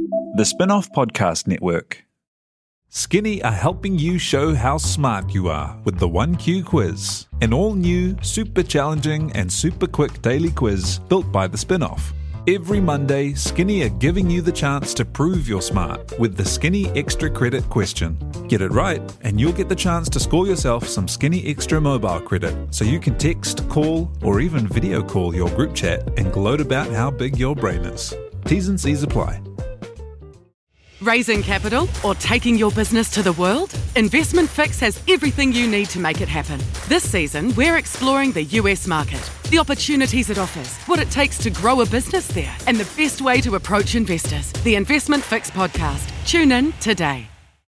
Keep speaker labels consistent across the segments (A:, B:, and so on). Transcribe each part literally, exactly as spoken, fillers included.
A: The Spin-Off Podcast Network. Skinny are helping you show how smart you are with the one Q quiz, an all-new, super challenging and super quick daily quiz built by the Spin-Off. Every Monday, Skinny are giving you the chance to prove you're smart with the Skinny Extra Credit question. Get it right, and you'll get the chance to score yourself some Skinny Extra mobile credit, so you can text, call, or even video call your group chat and gloat about how big your brain is. T's and C's apply.
B: Raising capital or taking your business to the world? Investment Fix has everything you need to make it happen. This season, we're exploring the U S market, the opportunities it offers, what it takes to grow a business there, and the best way to approach investors. The Investment Fix podcast. Tune in today.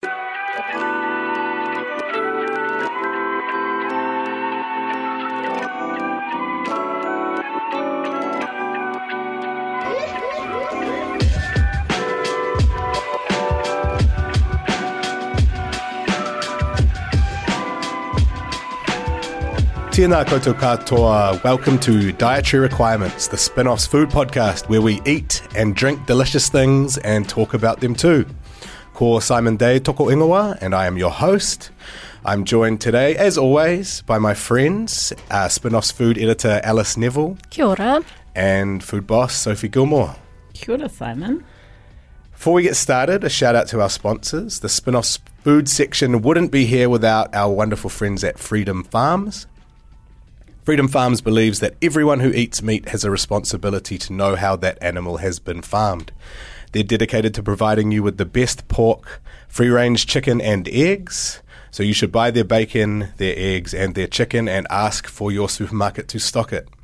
C: Tēnā koutou katoa. Welcome to Dietary Requirements, the Spin-Off's food podcast where we eat and drink delicious things and talk about them too. Ko Simon Day toko ingoa, and I am your host. I'm joined today, as always, by my friends, uh, Spin-Off's food editor Alice Neville.
D: Kia ora.
C: And food boss Sophie Gilmore.
E: Kia ora, Simon.
C: Before we get started, a shout out to our sponsors. The Spin-Off's food section wouldn't be here without our wonderful friends at Freedom Farms. Freedom Farms believes that everyone who eats meat has a responsibility to know how that animal has been farmed. They're dedicated to providing you with the best pork, free-range chicken and eggs, so you should buy their bacon, their eggs and their chicken and ask for your supermarket to stock it.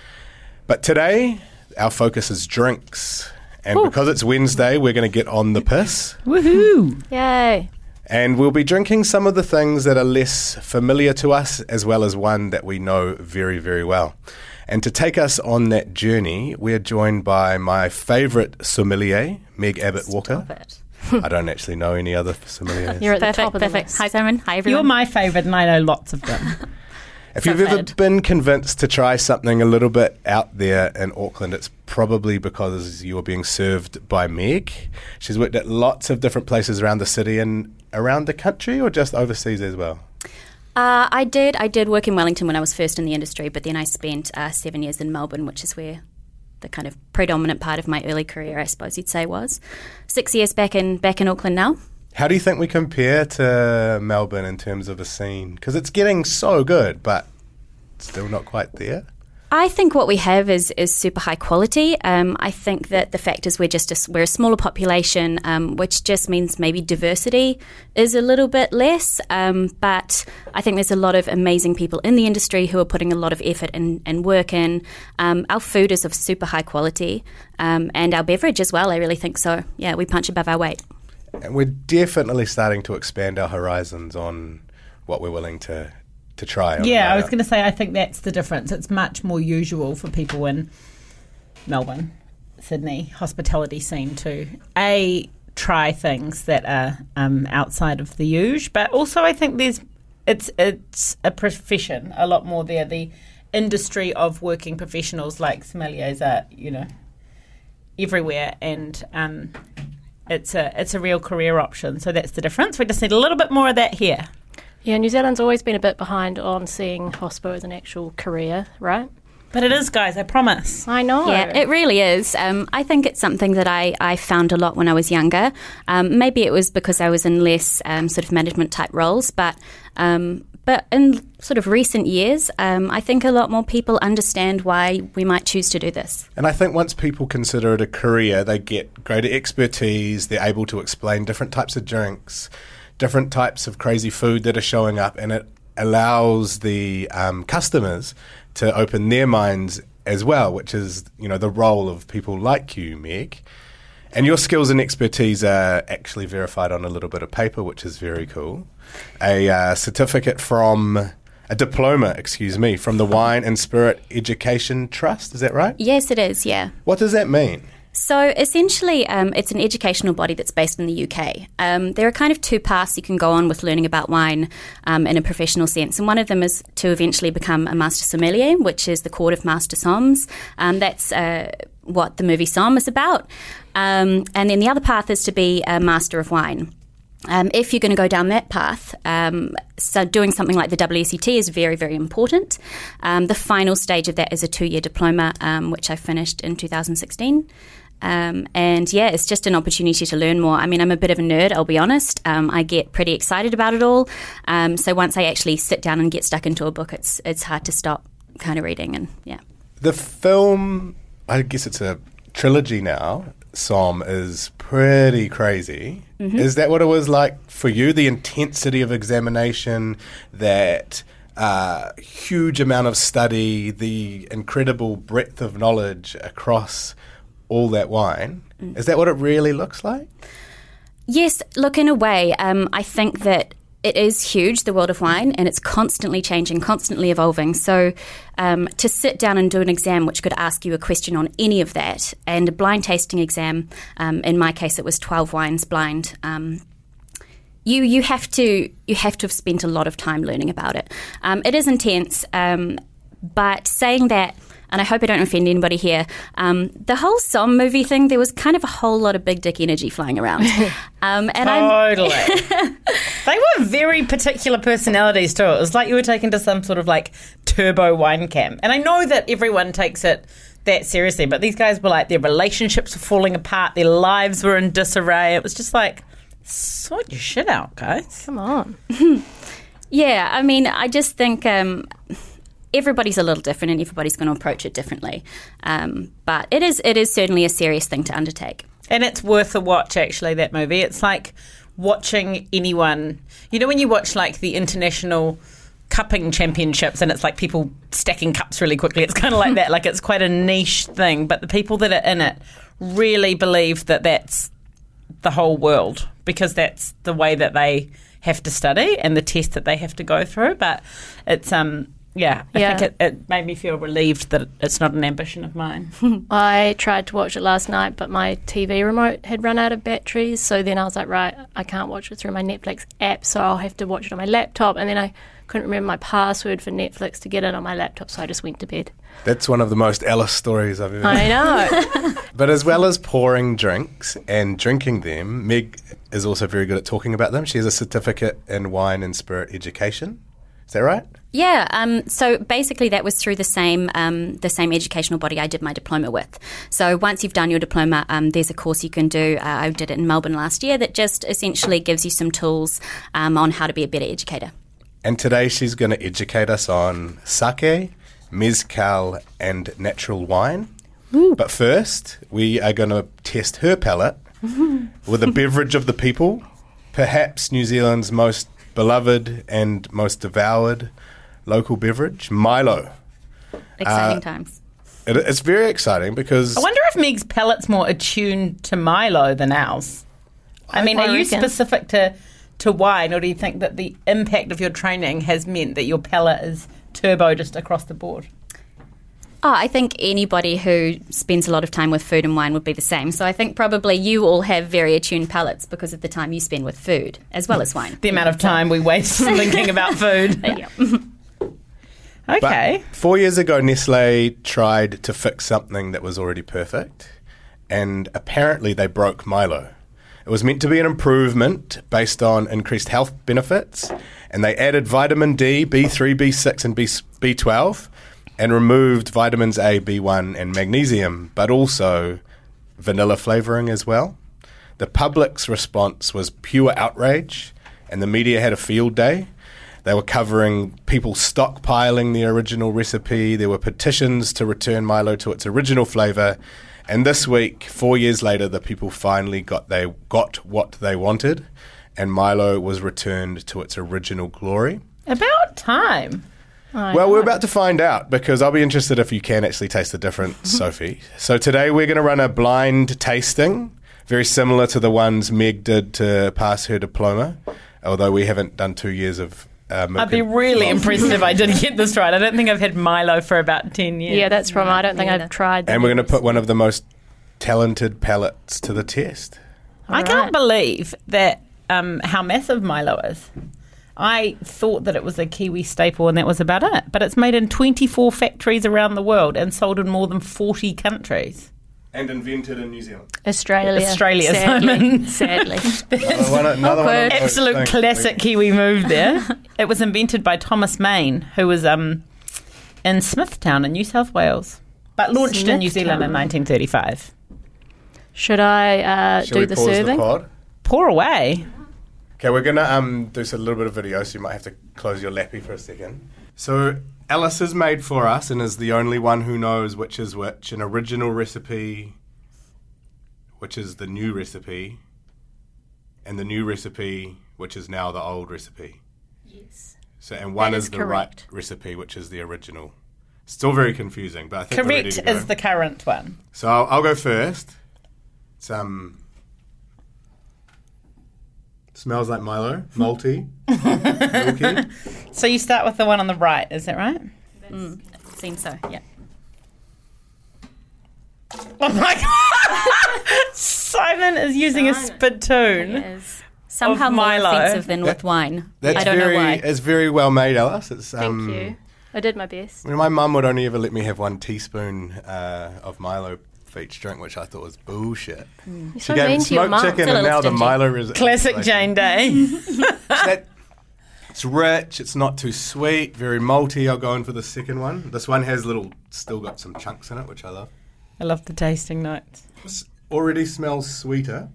C: But today, our focus is drinks. And Ooh. Because it's Wednesday, we're going to get on the piss.
E: Woohoo!
D: Yay!
C: And we'll be drinking some of the things that are less familiar to us, as well as one that we know very, very well. And to take us on that journey, we're joined by my favourite sommelier, Meg Abbott-Walker.
D: Stop it.
C: I don't actually know any other sommeliers.
D: You're at the
F: Perfect,
D: top of the
F: perfect.
D: list.
F: Hi, Simon. Hi, everyone.
E: You're my favourite, and I know lots of them.
C: If you've ever been convinced to try something a little bit out there in Auckland, it's probably because you're being served by Meg. She's worked at lots of different places around the city and around the country, or just overseas as well?
F: Uh, I did. I did work in Wellington when I was first in the industry, but then I spent uh, seven years in Melbourne, which is where the kind of predominant part of my early career, I suppose you'd say, was. Six years back in back in Auckland now.
C: How do you think we compare to Melbourne in terms of a scene? Because it's getting so good, but still not quite there.
F: I think what we have is is super high quality. Um, I think that the fact is we're just a, we're a smaller population, um, which just means maybe diversity is a little bit less. Um, but I think there's a lot of amazing people in the industry who are putting a lot of effort and, and work in. Um, our food is of super high quality, um, and our beverage as well. I really think so. Yeah, we punch above our weight.
C: And we're definitely starting to expand our horizons on what we're willing to. to try.
E: Yeah, I was going to say, I think that's the difference. It's much more usual for people in Melbourne, Sydney, hospitality scene to, A, try things that are um, outside of the usual, but also I think there's it's it's a profession a lot more there. The industry of working professionals like sommeliers are, you know, everywhere, and um, it's a it's a real career option. So that's the difference. We just need a little bit more of that here.
D: Yeah, New Zealand's always been a bit behind on seeing hospo as an actual career, right?
E: But it is, guys, I promise.
D: I know.
F: Yeah, it really is. Um, I think it's something that I, I found a lot when I was younger. Um, maybe it was because I was in less um, sort of management type roles, but um, but in sort of recent years, um, I think a lot more people understand why we might choose to do this.
C: And I think once people consider it a career, they get greater expertise, they're able to explain different types of drinks, different types of crazy food that are showing up, and it allows the um, customers to open their minds as well, which is, you know, the role of people like you, Meg. And your skills and expertise are actually verified on a little bit of paper, which is very cool. A uh, certificate from, a diploma, excuse me, from the Wine and Spirit Education Trust, is that right?
F: Yes, it is, yeah.
C: What does that mean?
F: So essentially, um, it's an educational body that's based in the U K. Um, there are kind of two paths you can go on with learning about wine um, in a professional sense, and one of them is to eventually become a master sommelier, which is the Court of Master Somms. Um, that's uh, what the movie Somm is about. Um, and then the other path is to be a master of wine. Um, if you're going to go down that path, um, so doing something like the W S E T is very, very important. Um, the final stage of that is a two-year diploma, um, which I finished in two thousand sixteen. Um, and yeah, it's just an opportunity to learn more. I mean, I'm a bit of a nerd, I'll be honest. Um, I get pretty excited about it all. Um, so once I actually sit down and get stuck into a book, it's it's hard to stop kind of reading. And yeah,
C: the film, I guess it's a trilogy now. Somm is pretty crazy. Mm-hmm. Is that what it was like for you? The intensity of examination, that uh, huge amount of study, the incredible breadth of knowledge across all that wine. Mm. Is that what it really looks like?
F: Yes, look, in a way, um, I think that it is huge, the world of wine, and it's constantly changing, constantly evolving. So um, to sit down and do an exam which could ask you a question on any of that, and a blind tasting exam, um, in my case it was twelve wines blind, um, you you have to you have to have spent a lot of time learning about it. Um, it is intense, um, but saying that, and I hope I don't offend anybody here, um, the whole Somm movie thing, there was kind of a whole lot of big dick energy flying around. Um, and
E: totally. They were very particular personalities too. It was like you were taken to some sort of like turbo wine camp. And I know that everyone takes it that seriously, but these guys were like, their relationships were falling apart, their lives were in disarray. It was just like, sort your shit out, guys.
D: Come on.
F: Yeah, I mean, I just think... Um, everybody's a little different and everybody's going to approach it differently. Um, but it is it is certainly a serious thing to undertake.
E: And it's worth a watch, actually, that movie. It's like watching anyone... You know when you watch, like, the international cupping championships and it's like people stacking cups really quickly? It's kind of like that. Like, it's quite a niche thing. But the people that are in it really believe that that's the whole world, because that's the way that they have to study and the test that they have to go through. But it's... um. Yeah, I
D: yeah.
E: think it, it made me feel relieved that it's not an ambition of mine.
D: I tried to watch it last night, but my T V remote had run out of batteries. So then I was like, right, I can't watch it through my Netflix app, so I'll have to watch it on my laptop. And then I couldn't remember my password for Netflix to get it on my laptop, so I just went to bed.
C: That's one of the most Alice stories I've ever heard.
D: I know.
C: But as well as pouring drinks and drinking them, Meg is also very good at talking about them. She has a certificate in wine and spirit education. Is that right?
F: Yeah, um, so basically that was through the same um, the same educational body I did my diploma with. So once you've done your diploma, um, there's a course you can do. Uh, I did it in Melbourne last year that just essentially gives you some tools um, on how to be a better educator.
C: And today she's going to educate us on sake, mezcal and natural wine. Ooh. But first, we are going to test her palate with a beverage of the people, perhaps New Zealand's most beloved and most devoured local beverage, Milo.
F: Exciting
C: uh,
F: times.
C: It, it's very exciting because...
E: I wonder if Meg's palate's more attuned to Milo than ours. I, I mean, are you reckon. specific to, to wine, or do you think that the impact of your training has meant that your palate is turbo just across the board?
F: Oh, I think anybody who spends a lot of time with food and wine would be the same. So I think probably you all have very attuned palates because of the time you spend with food as well as wine.
E: The amount of time we waste thinking about food.
F: Yeah.
E: Okay.
C: But four years ago, Nestle tried to fix something that was already perfect, and apparently they broke Milo. It was meant to be an improvement based on increased health benefits, and they added vitamin D, B three, B six, and B twelve, and removed vitamins A, B one, and magnesium, but also vanilla flavouring as well. The public's response was pure outrage, and the media had a field day. They were covering people stockpiling the original recipe. There were petitions to return Milo to its original flavour. And this week, four years later, the people finally got they got what they wanted, and Milo was returned to its original glory.
E: About time.
C: I well, know. We're about to find out, because I'll be interested if you can actually taste the difference, Sophie. So today we're going to run a blind tasting, very similar to the ones Meg did to pass her diploma, although we haven't done two years of uh, milk.
E: I'd be really impressed if I did get this right. I don't think I've had Milo for about ten years.
D: Yeah, that's from, I don't think
F: either.
D: I've tried.
C: And we're going to put one of the most talented palates to the test.
E: All I right. can't believe that um, how massive Milo is. I thought that it was a Kiwi staple and that was about it. But it's made in twenty-four factories around the world and sold in more than forty countries.
C: And invented in New Zealand.
D: Australia.
E: Australia,
D: sadly.
E: Simon.
D: Sadly.
C: Another one, another one of those
E: Absolute
C: things.
E: classic Kiwi move there. It was invented by Thomas Main, who was um, in Smithtown in New South Wales, but launched in New Zealand in
D: Smithtown.
E: nineteen thirty-five.
D: Should I uh,
C: Shall
D: do
C: we
D: the
C: pause
D: serving?
C: the pod?
E: Pour away.
C: Okay, we're gonna um do a little bit of video, so you might have to close your lappy for a second. So Alice has made for us, and is the only one who knows which is which, an original recipe, which is the new recipe, and the new recipe, which is now the old recipe.
D: Yes.
C: So, and one
D: That
C: is,
D: is
C: the
D: correct.
C: right recipe, which is the original. Still very confusing, but I think we're ready
E: Correct
C: to go.
E: is the current one.
C: So I'll, I'll go first. It's um smells like Milo, malty, milky.
E: So you start with the one on the right, is that right?
F: Mm, seems so, yeah.
E: Oh my god! Simon is using a
D: Simon.
E: spittoon.
F: It is somehow
E: Of
F: more
E: Milo.
F: offensive than
C: That-
F: with wine.
C: That's
F: I don't
C: very,
F: know why.
C: It's very well made, Alice. It's
D: Thank
C: um,
D: you. I did my best.
C: I mean, my mum would only ever let me have one teaspoon uh, of Milo for each drink, which I thought was bullshit.
D: You're
C: She
D: so
C: gave me
D: mean to your
C: smoked
D: mum.
C: chicken
F: It's a
C: and now
F: little
C: the
F: stingy.
C: Milo is
E: Classic Jane Day.
C: That, it's rich. It's not too sweet. Very malty. I'll go in for the second one. This one has little, still got some chunks in it, which I love.
E: I love the tasting notes.
C: This already smells sweeter.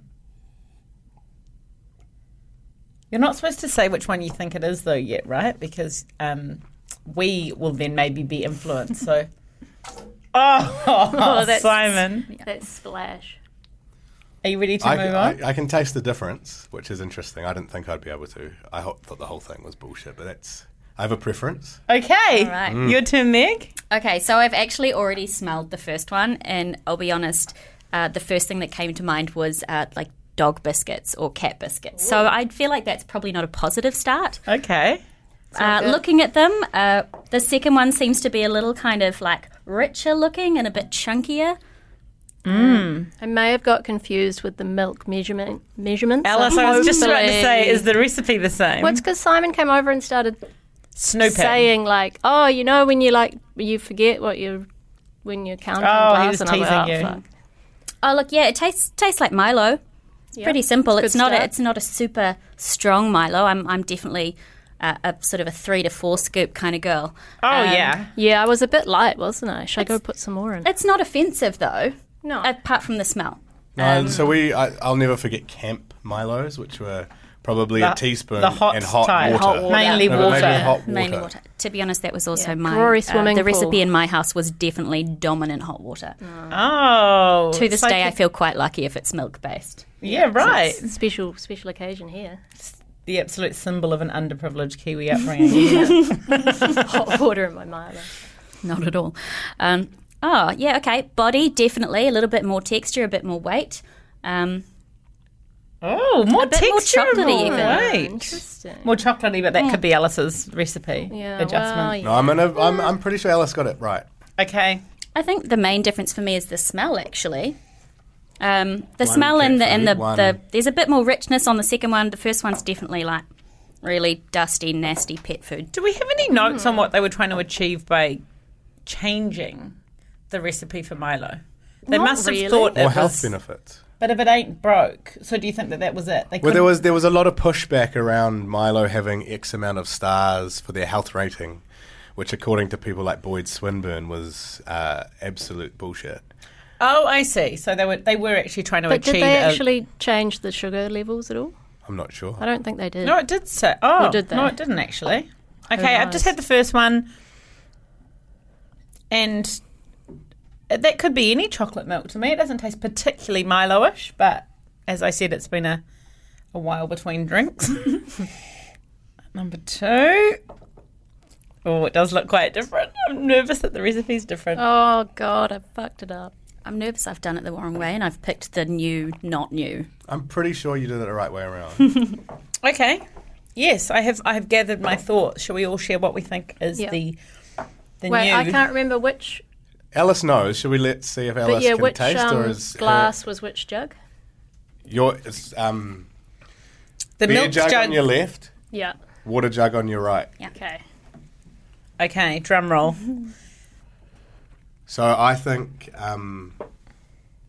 E: You're not supposed to say which one you think it is, though, yet, right? Because um, we will then maybe be influenced. So, oh,
D: that's-
E: Simon,
D: That splash.
E: are you ready to
C: I,
E: move on?
C: I, I can taste the difference, which is interesting. I didn't think I'd be able to. I ho- thought the whole thing was bullshit, but that's. I have a preference.
E: Okay,
F: All right.
C: Mm.
E: your turn, Meg.
F: Okay, so I've actually already smelled the first one, and I'll be honest, uh, the first thing that came to mind was uh, like dog biscuits or cat biscuits. So I feel like that's probably not a positive start.
E: Okay.
F: Uh, looking at them, uh, the second one seems to be a little kind of like richer looking and a bit chunkier.
D: I may have got confused with the milk measurement measurements.
E: Alice,
D: so
E: I was just about to say,
D: hopefully-
E: is the recipe the same?
D: Well, it's because Simon came over and started
E: Snooping.
D: saying like, "Oh, you know when you like you forget what you when you're counting
E: Oh, he
D: glass,"
E: was
D: and I was
E: teasing
D: like,
E: you.
D: "Oh, fuck."
F: Oh, look, yeah, it tastes tastes like Milo.
D: Yeah,
F: Pretty simple.
D: good
F: It's not a,
D: start.
F: it's not a super strong Milo. I'm I'm definitely uh, a sort of a three to four scoop kind of girl.
E: Oh,
F: Um,
E: yeah.
D: Yeah, I was a bit light, wasn't I? Should I go put some more in?
F: It's not offensive though,
D: No.
F: apart from the smell.
C: No,
E: Um,
C: so we. I, I'll never forget Camp Milos, which were probably
E: The-
C: a teaspoon
E: the hot
C: and hot
E: type.
C: water.
D: Hot water.
E: Mainly
C: No, but maybe
E: water.
C: hot water.
F: Mainly water. To be honest, that was also
D: Yeah,
F: my
D: glory
F: uh,
D: swimming
F: the
D: pool.
F: recipe in my house was definitely dominant hot water.
E: Oh.
F: To this
E: it's
F: day, I
E: like a-
F: feel quite lucky if it's milk based.
E: Yeah, right.
D: special special occasion here.
E: The absolute symbol of an underprivileged Kiwi upbringing. isn't it?
D: Hot water in my Milo.
F: Not at all. Um, oh, yeah, okay. Body, definitely. A little bit more texture, a bit more weight. Um,
E: Oh, more
F: A bit more
E: texture,
F: chocolatey
E: more
F: even.
E: weight.
D: Interesting.
E: More chocolatey, but that could be Alice's recipe
D: Yeah,
E: adjustment.
D: well, yeah.
C: No, I'm, gonna, I'm, I'm pretty sure Alice got it right.
E: Okay.
F: I think the main difference for me is the smell, actually. Um, the
C: One
F: smell and the, and the,
C: jackfruit, one-
F: the there's a bit more richness on the second one. The first one's definitely like really dusty, nasty pet food.
E: Do we have any notes on what they were trying to achieve by changing the recipe for Milo? They
D: Not
E: must have
D: really.
E: thought
C: Or
E: it
C: health
E: was,
C: benefits.
E: but if it ain't broke, so do you think that that was it? They
C: Well, there
E: couldn't-
C: was there was a lot of pushback around Milo having X amount of stars for their health rating, which, according to people like Boyd Swinburne, was uh, absolute bullshit.
E: Oh, I see. So they were they were actually trying to
D: But
E: achieve.
D: did they
E: a-
D: actually change the sugar levels at all?
C: I'm not sure.
D: I don't think they did.
E: No, it did say. Oh,
D: Or did they?
E: no, it didn't actually. Okay, I've just
D: knows?
E: had the first one, and that could be any chocolate milk to me. It doesn't taste particularly Milo-ish, but as I said, it's been a a while between drinks. Number two. Oh, it does look quite different. I'm nervous that the recipe's different.
D: Oh God, I fucked it up.
F: I'm nervous I've done it the wrong way and I've picked the new, not new.
C: I'm pretty sure you did it the right way around.
E: Okay. Yes, I have. I have gathered my thoughts. Shall we all share what we think is
D: Yeah.
E: the the
D: Wait,
E: new?
D: I can't remember which.
C: Alice knows. Should we let see if
D: But
C: Alice
D: yeah,
C: can
D: which
C: taste, or
D: um,
C: is her-
D: glass was which jug?
C: your it's, um,
E: The
C: beer
E: milk
C: jug,
E: jug.
C: on your left,
D: Yeah.
C: water jug on your right.
D: Okay.
E: Okay, drum roll.
C: So I think um,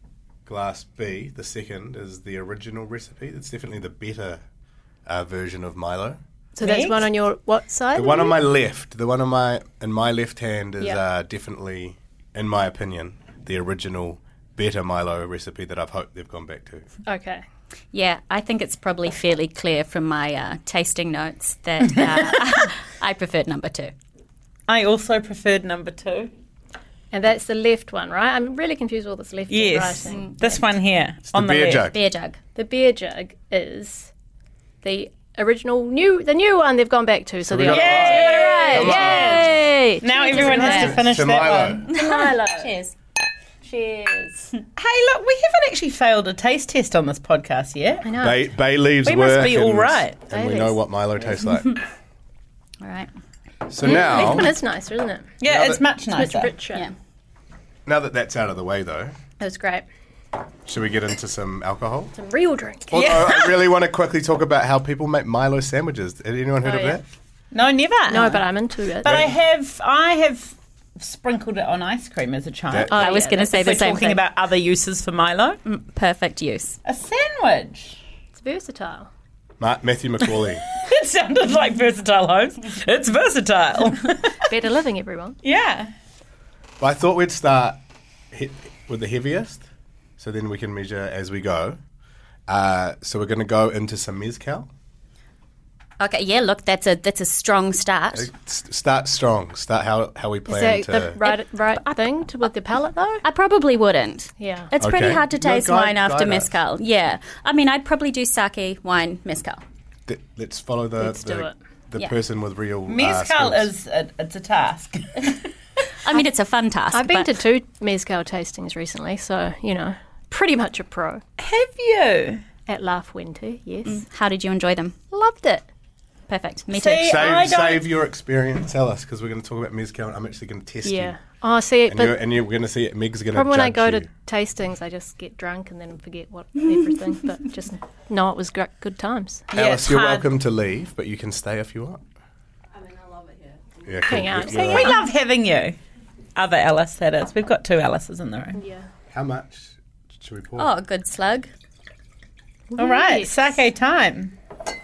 C: glass B, the second, is the original recipe. It's definitely the better uh, version of Milo.
D: So that's
E: Next.
D: one on your what side?
C: The one on my left, the one on my in my left hand is
D: Yeah.
C: uh, definitely, in my opinion, the original better Milo recipe that I've hoped they've gone back to.
D: Okay.
F: Yeah, I think it's probably fairly clear from my uh, tasting notes that uh, I preferred number two.
E: I also preferred number two.
D: And that's the left one, right? I'm really confused with all this left and right
E: Yes,
D: thing.
E: this one here
C: It's the
E: on the
C: beer
E: left.
C: jug.
F: Beer jug.
D: The beer jug is the original new, the new one they've gone back to. So,
C: we
D: the
C: got-
D: Yay!
C: Come on.
D: Yay!
E: Now
D: Cheers
E: everyone
D: to
E: has to
D: that.
E: finish
C: To
E: that
C: Milo.
E: one.
D: Milo.
F: Cheers.
D: Cheers.
E: Hey, look, we haven't actually failed a taste test on this podcast yet.
D: I know.
C: Bay, bay leaves
E: We must
C: work
E: be all
C: and,
E: right.
C: and
D: Bay
C: we know
D: leaves.
C: what Milo tastes like.
F: All right.
C: So
D: Left
C: now,
D: one is nicer, isn't it?
E: Yeah,
C: Now
E: it's
C: that-
E: much
D: It's
E: nicer.
D: much richer.
F: Yeah.
C: now that that's out of the way, though,
D: It was great.
C: should we get into some alcohol?
D: Some real drink.
C: Although I really want to quickly talk about how people make Milo sandwiches. Had anyone heard
D: Oh,
C: of
D: yeah.
C: that?
E: No, never.
D: No, but I'm into it.
E: But I have, I have sprinkled it on ice cream as a child.
C: That-
D: Oh,
F: I was
D: yeah,
F: going to
D: that's-
F: say
E: If
F: the
E: we're
F: same
E: talking
F: thing.
E: about other uses for Milo.
F: Perfect use.
E: A sandwich.
D: It's versatile.
C: Ma- Matthew McCauley.
E: It sounded like versatile homes. It's versatile.
D: Better living, everyone.
E: Yeah.
C: Well, I thought we'd start he- with the heaviest, so then we can measure as we go. Uh, so we're going to go into some mezcal.
F: Okay, yeah, look, that's a that's a strong start.
C: S- Start strong. Start how, how we
D: Is
C: plan
D: that the
C: to.
D: right, right thing to, with the palate, though?
F: I probably wouldn't.
D: Yeah.
F: It's pretty
C: Okay.
F: hard to
C: No,
F: taste
C: guide-
F: wine after
C: guide us.
F: mezcal. Yeah. I mean, I'd probably do sake, wine, mezcal.
C: Th- let's follow the
D: Let's do
C: the,
D: it.
C: the
F: Yeah.
C: person with real uh,
E: Mezcal
C: skills.
E: is, a, it's a task.
F: I mean, it's a fun task.
D: I've been
F: but
D: to two mezcal tastings recently, so, you know, pretty much a pro.
E: Have you?
D: At La Fuente, yes.
F: How did you enjoy them?
D: Loved it.
F: Perfect. Me
E: See,
F: too.
E: I
C: Save,
E: don't-
C: save your experience. Tell us, because we're going to talk about mezcal. And I'm actually going to test
D: Yeah.
C: you,
D: Oh, see,
C: and
D: but
C: you're, and you're going to see it. Meg's going to
D: problem when I
C: judge
D: go
C: you.
D: to tastings, I just get drunk and then forget what everything. But just know it was gr- good times.
E: Yeah,
C: Alice,
E: it's
C: you're
E: hard.
C: welcome to leave, but you can stay if you want. I mean, I love it here. Yeah, cool.
D: Hang out.
C: You're- you're
E: We
C: right.
E: love having you. Other Alice, that is. We've got two Alices in the room.
D: Yeah.
C: How much should we pour?
F: Oh, good slug.
E: All right,
D: Yes.
E: sake time.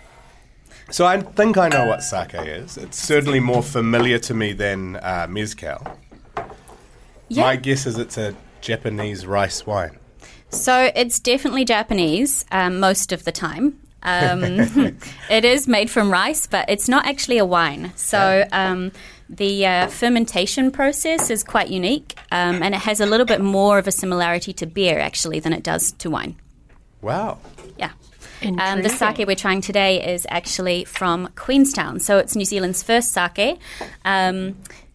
C: So I think I know what sake is. It's certainly more familiar to me than uh, mezcal.
F: Yeah.
C: My guess is it's a Japanese rice wine.
F: So it's definitely Japanese um, most of the time. Um, it is made from rice, but it's not actually a wine. So um, the uh, fermentation process is quite unique, um, and it has a little bit more of a similarity to beer, actually, than it does to wine.
C: Wow.
F: Yeah. Um, the
D: Intriguing.
F: sake we're trying today is actually from Queenstown. So it's New Zealand's first sake. Um,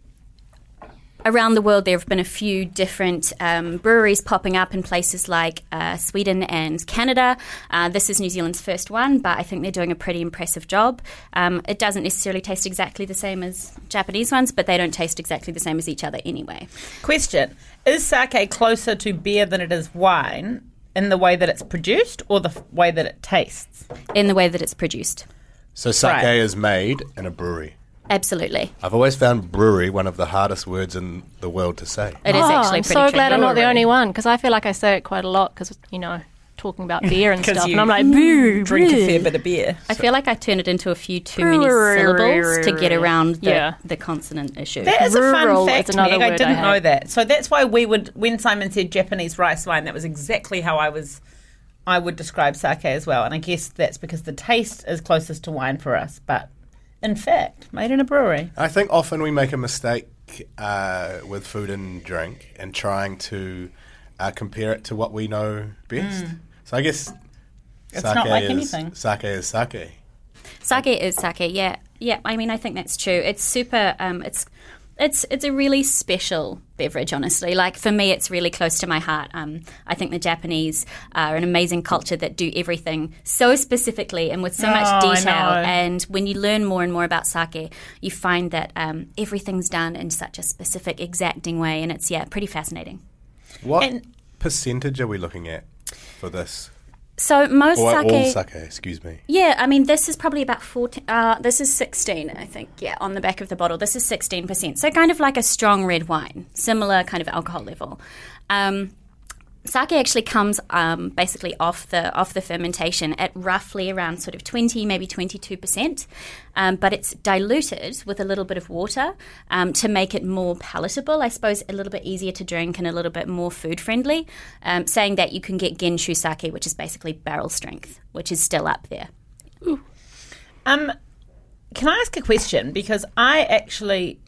F: around the world, there have been a few different um, breweries popping up in places like uh, Sweden and Canada. Uh, this is New Zealand's first one, but I think they're doing a pretty impressive job. Um, it doesn't necessarily taste exactly the same as Japanese ones, but they don't taste exactly the same as each other anyway.
E: Question. Is sake closer to beer than it is wine in the way that it's produced or the f- way that it tastes?
F: In the way that it's produced.
C: So sake
E: Right.
C: is made in a brewery.
F: Absolutely.
C: I've always found brewery one of the hardest words in the world to say.
F: It is
D: Oh,
F: actually
D: I'm
F: pretty
D: so
F: tricky.
D: glad I'm not the
E: Brewery.
D: only one because I feel like I say it quite a lot because, you know, talking about beer and
E: 'Cause
D: stuff.
E: you
D: And I'm like, boo,
E: Drink a
D: boo.
E: fair bit of beer.
F: I feel like I turn it into a few too many syllables to get around the,
D: Yeah.
F: the consonant issue.
E: That is a
D: Rural
E: fun
D: is
E: fact,
D: another
E: Meg. I
D: word
E: didn't
D: I
E: know
D: hate.
E: that. So that's why we would, when Simon said Japanese rice wine, that was exactly how I was, I would describe sake as well. And I guess that's because the taste is closest to wine for us, but in fact, made in a brewery.
C: I think often we make a mistake uh, with food and drink and trying to uh, compare it to what we know best. So I guess
E: It's
C: sake
E: not like
C: is,
E: anything.
C: Sake is sake.
F: Sake is sake, yeah, yeah. I mean, I think that's true. It's super. Um, it's it's it's a really special beverage, honestly. Like for me, it's really close to my heart. Um, I think the Japanese are an amazing culture that do everything so specifically and with so
E: Oh,
F: much
E: I
F: detail.
E: know.
F: And when you learn more and more about sake, you find that um, everything's done in such a specific, exacting way, and it's yeah, pretty fascinating.
C: What
E: And-
C: percentage are we looking at for this?
F: So most
C: Or
F: sake.
C: all sake, excuse me.
F: Yeah, I mean, this is probably about fourteen. Uh, this is sixteen, I think. Yeah, on the back of the bottle, this is sixteen percent. So kind of like a strong red wine, similar kind of alcohol level. Um, sake actually comes um, basically off the off the fermentation at roughly around sort of twenty, maybe twenty-two percent, um, but it's diluted with a little bit of water um, to make it more palatable, I suppose, a little bit easier to drink and a little bit more food friendly. Um, saying that, you can get Genshu sake, which is basically barrel strength, which is still up there.
E: Ooh. Um, can I ask a question? Because I actually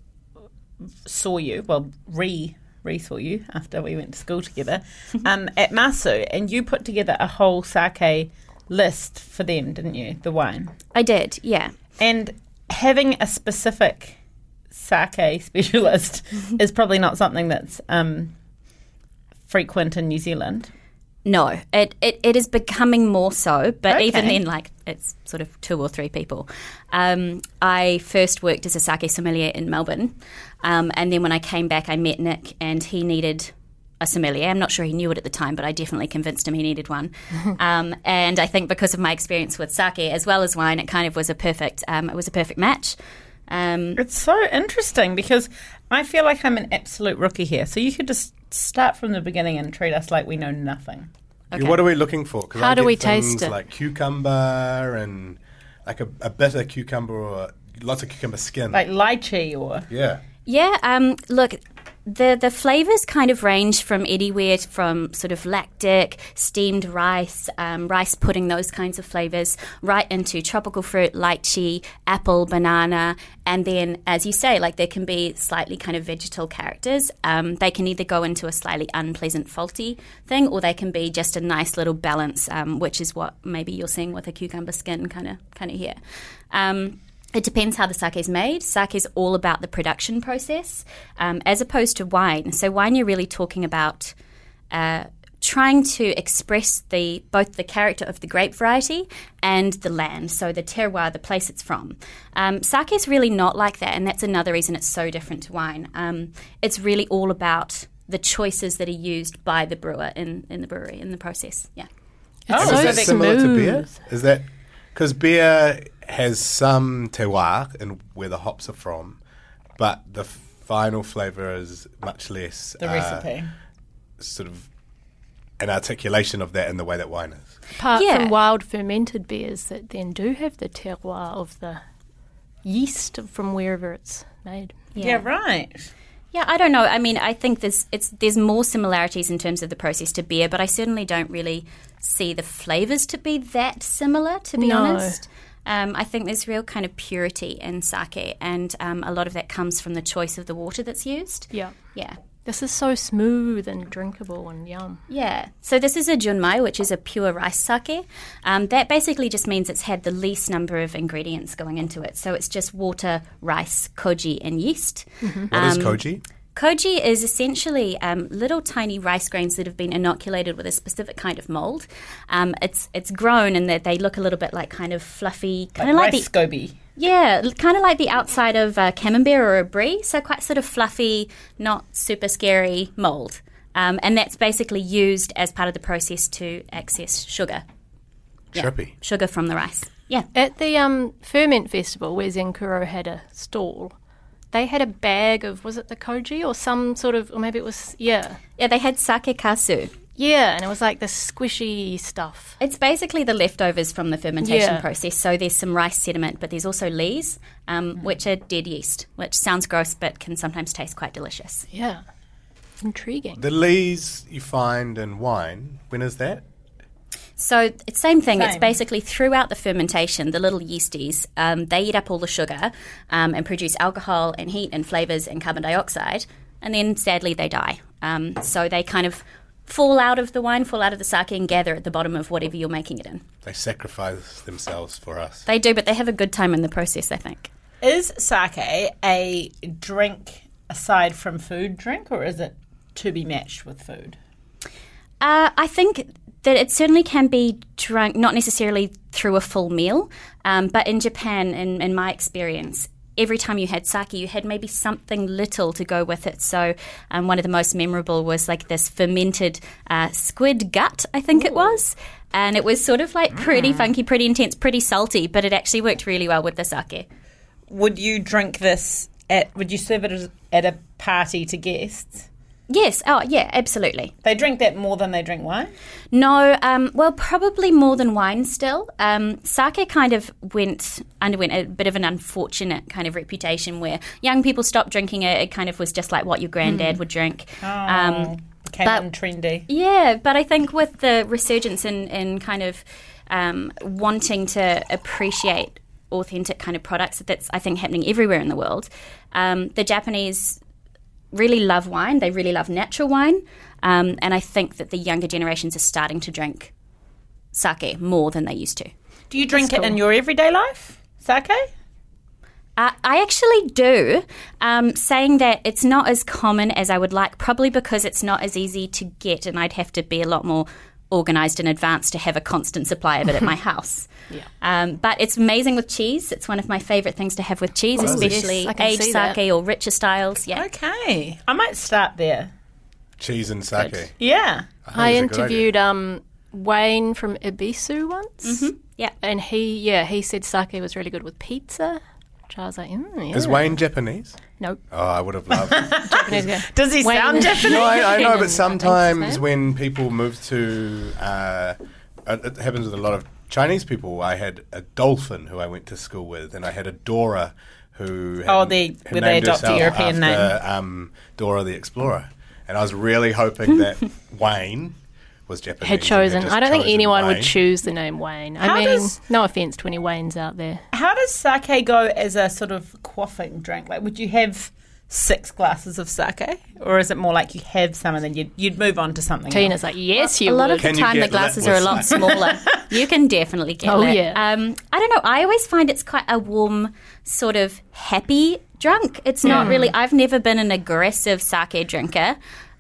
E: saw you, well, re. saw you after we went to school together um, at Masu, and you put together a whole sake list for them, didn't you? The wine.
F: I did, yeah.
E: And having a specific sake specialist is probably not something that's um, frequent in New Zealand.
F: No, it, it, it is becoming more so, but
E: Okay.
F: even then, like, it's sort of two or three people. Um, I first worked as a sake sommelier in Melbourne, um, and then when I came back, I met Nick, and he needed a sommelier. I'm not sure he knew it at the time, but I definitely convinced him he needed one. um, and I think because of my experience with sake as well as wine, it kind of was a perfect, um, it was a perfect match. Um,
E: It's so interesting because I feel like I'm an absolute rookie here. So you could just start from the beginning and treat us like we know nothing.
F: Okay.
C: What are we looking for? 'Cause
D: How
C: I
D: do
C: get
D: we
C: things
D: taste it?
C: Like cucumber and like a, a bitter cucumber or lots of cucumber skin.
E: Like lychee or...
C: yeah.
F: Yeah, um, look, the the flavours kind of range from anywhere from sort of lactic, steamed rice, um, rice pudding, those kinds of flavours, right into tropical fruit, lychee, apple, banana, and then, as you say, like there can be slightly kind of vegetal characters. Um, they can either go into a slightly unpleasant, faulty thing, or they can be just a nice little balance, um, which is what maybe you're seeing with a cucumber skin kind of kind of here. Um, It depends how the sake is made. Sake is all about the production process, um, as opposed to wine. So wine, you're really talking about uh, trying to express the both the character of the grape variety and the land, so the terroir, the place it's from. Um, sake is really not like that, and that's another reason it's so different to wine. Um, it's really all about the choices that are used by the brewer in, in the brewery, in the process. Yeah.
E: Oh,
C: And
D: so
C: is that similar to beer?
D: smooth.
C: Is that because beer has some terroir in where the hops are from, but the final flavour is much less
E: The
C: uh,
E: recipe.
C: sort of an articulation of that in the way that wine is.
D: Apart
F: Yeah.
D: from wild fermented beers that then do have the terroir of the yeast from wherever it's made.
E: Yeah, right.
F: Yeah, I don't know. I mean, I think there's it's there's more similarities in terms of the process to beer, but I certainly don't really see the flavours to be that similar, to be
D: No.
F: honest. Um, I think there's real kind of purity in sake, and um, a lot of that comes from the choice of the water that's used.
D: Yeah.
F: Yeah.
D: This is so smooth and drinkable and yum.
F: Yeah. So this is a junmai, which is a pure rice sake. Um, that basically just means it's had the least number of ingredients going into it. So it's just water, rice, koji, and yeast.
C: What is
F: Um,
C: koji?
F: Koji is essentially um, little tiny rice grains that have been inoculated with a specific kind of mold. Um, it's it's grown and that they look a little bit like kind of fluffy, kind
E: Like
F: of like
E: rice
F: the
E: scoby.
F: yeah, kind of like the outside of a camembert or a brie. So quite sort of fluffy, not super scary mold. Um, and that's basically used as part of the process to access sugar. Yeah,
C: Trippy.
F: sugar from the rice. Yeah.
D: At the um, Ferment Festival, where Zenkuro had a stall, they had a bag of, was it the koji or some sort of, or maybe it was, yeah.
F: Yeah, they had sake kasu.
D: Yeah, and it was like the squishy stuff.
F: It's basically the leftovers from the fermentation
D: Yeah.
F: process. So there's some rice sediment, but there's also lees, um, which are dead yeast, which sounds gross but can sometimes taste quite delicious.
D: Yeah. Intriguing.
C: The lees you find in wine, when is that?
F: So it's same thing. It's
E: Same.
F: basically throughout the fermentation, the little yeasties, um, they eat up all the sugar um, and produce alcohol and heat and flavours and carbon dioxide, and then sadly they die. Um, so they kind of fall out of the wine, fall out of the sake and gather at the bottom of whatever you're making it in.
C: They sacrifice themselves for us.
F: They do, but they have a good time in the process, I think.
E: Is sake a drink aside from food drink, or is it to be matched with food?
F: Uh, I think that it certainly can be drunk, not necessarily through a full meal, um, but in Japan, in, in my experience, every time you had sake, you had maybe something little to go with it. So um, one of the most memorable was like this fermented uh, squid gut, I think it was. And it was sort of like pretty funky, pretty intense, pretty salty, but it actually worked really well with the sake.
E: Would you drink this at, would you serve it as, at a party to guests?
F: Yes, oh yeah, absolutely.
E: They drink that more than they drink wine?
F: No, um, well, probably more than wine still. Um, sake kind of went underwent a bit of an unfortunate kind of reputation where young people stopped drinking it. It kind of was just like what your granddad mm. would drink.
E: Oh, um, became
F: but,
E: untrendy.
F: Yeah, but I think with the resurgence in, in kind of um, wanting to appreciate authentic kind of products, that's, I think, happening everywhere in the world. Um, the Japanese really love wine. They really love natural wine. Um, and I think that the younger generations are starting to drink sake more than they used to.
E: Do you drink
D: That's
E: it
D: cool.
E: in your everyday life, sake?
F: Uh, I actually do, um, saying that it's not as common as I would like, probably because it's not as easy to get and I'd have to be a lot more organised in advance to have a constant supply of it at my house.
D: Yeah.
F: Um, but it's amazing with cheese. It's one of my favourite things to have with cheese,
C: Oh,
F: especially
D: yes, I can
F: aged
D: see
F: sake
D: that.
F: or richer styles. Yeah.
E: Okay. I might start there.
C: Cheese and sake.
E: Yeah.
C: think
D: I
C: it's a good
D: interviewed um, Wayne from Ibisu once.
F: Mm-hmm. Yeah.
D: And he, yeah, he said sake was really good with pizza. Which I was like, mm, yeah.
C: Is Wayne Japanese?
D: Nope.
C: Oh, I would have loved.
D: Japanese guy.
E: Does he
D: Wayne-
E: sound Japanese?
C: No, I, I know,
D: Kenyan,
C: but sometimes
D: I think so.
C: when people move to, uh, it it happens with a lot of Chinese people. I had a dolphin who I went to school with, and I had a Dora who had,
E: Oh, the-
C: had
E: where they
C: named
E: adopt a
C: herself
E: European
C: after, Um, Dora the Explorer, and I was really hoping that Wayne was Japanese.
D: Had
C: and
D: chosen.
C: just
D: I don't think
C: chosen
D: anyone
C: Wayne.
D: would choose the name Wayne. I
E: How
D: mean,
E: does-
D: no offense to any Waynes out there.
E: How does sake go as a sort of quaffing drink? Like, would you have six glasses of sake? Or is it more like you have some and then you'd, you'd move on to something
D: Tina's
E: else?
D: like, yes, you
F: a lot
D: would.
F: of the
C: Can you
F: time, the
C: get lit
F: glasses
C: with
F: are a lot
C: sake?
F: smaller. You can definitely get
D: Oh,
F: lit.
D: yeah.
F: Um, I don't know. I always find it's quite a warm, sort of happy drunk. It's not really. I've never been an aggressive sake drinker.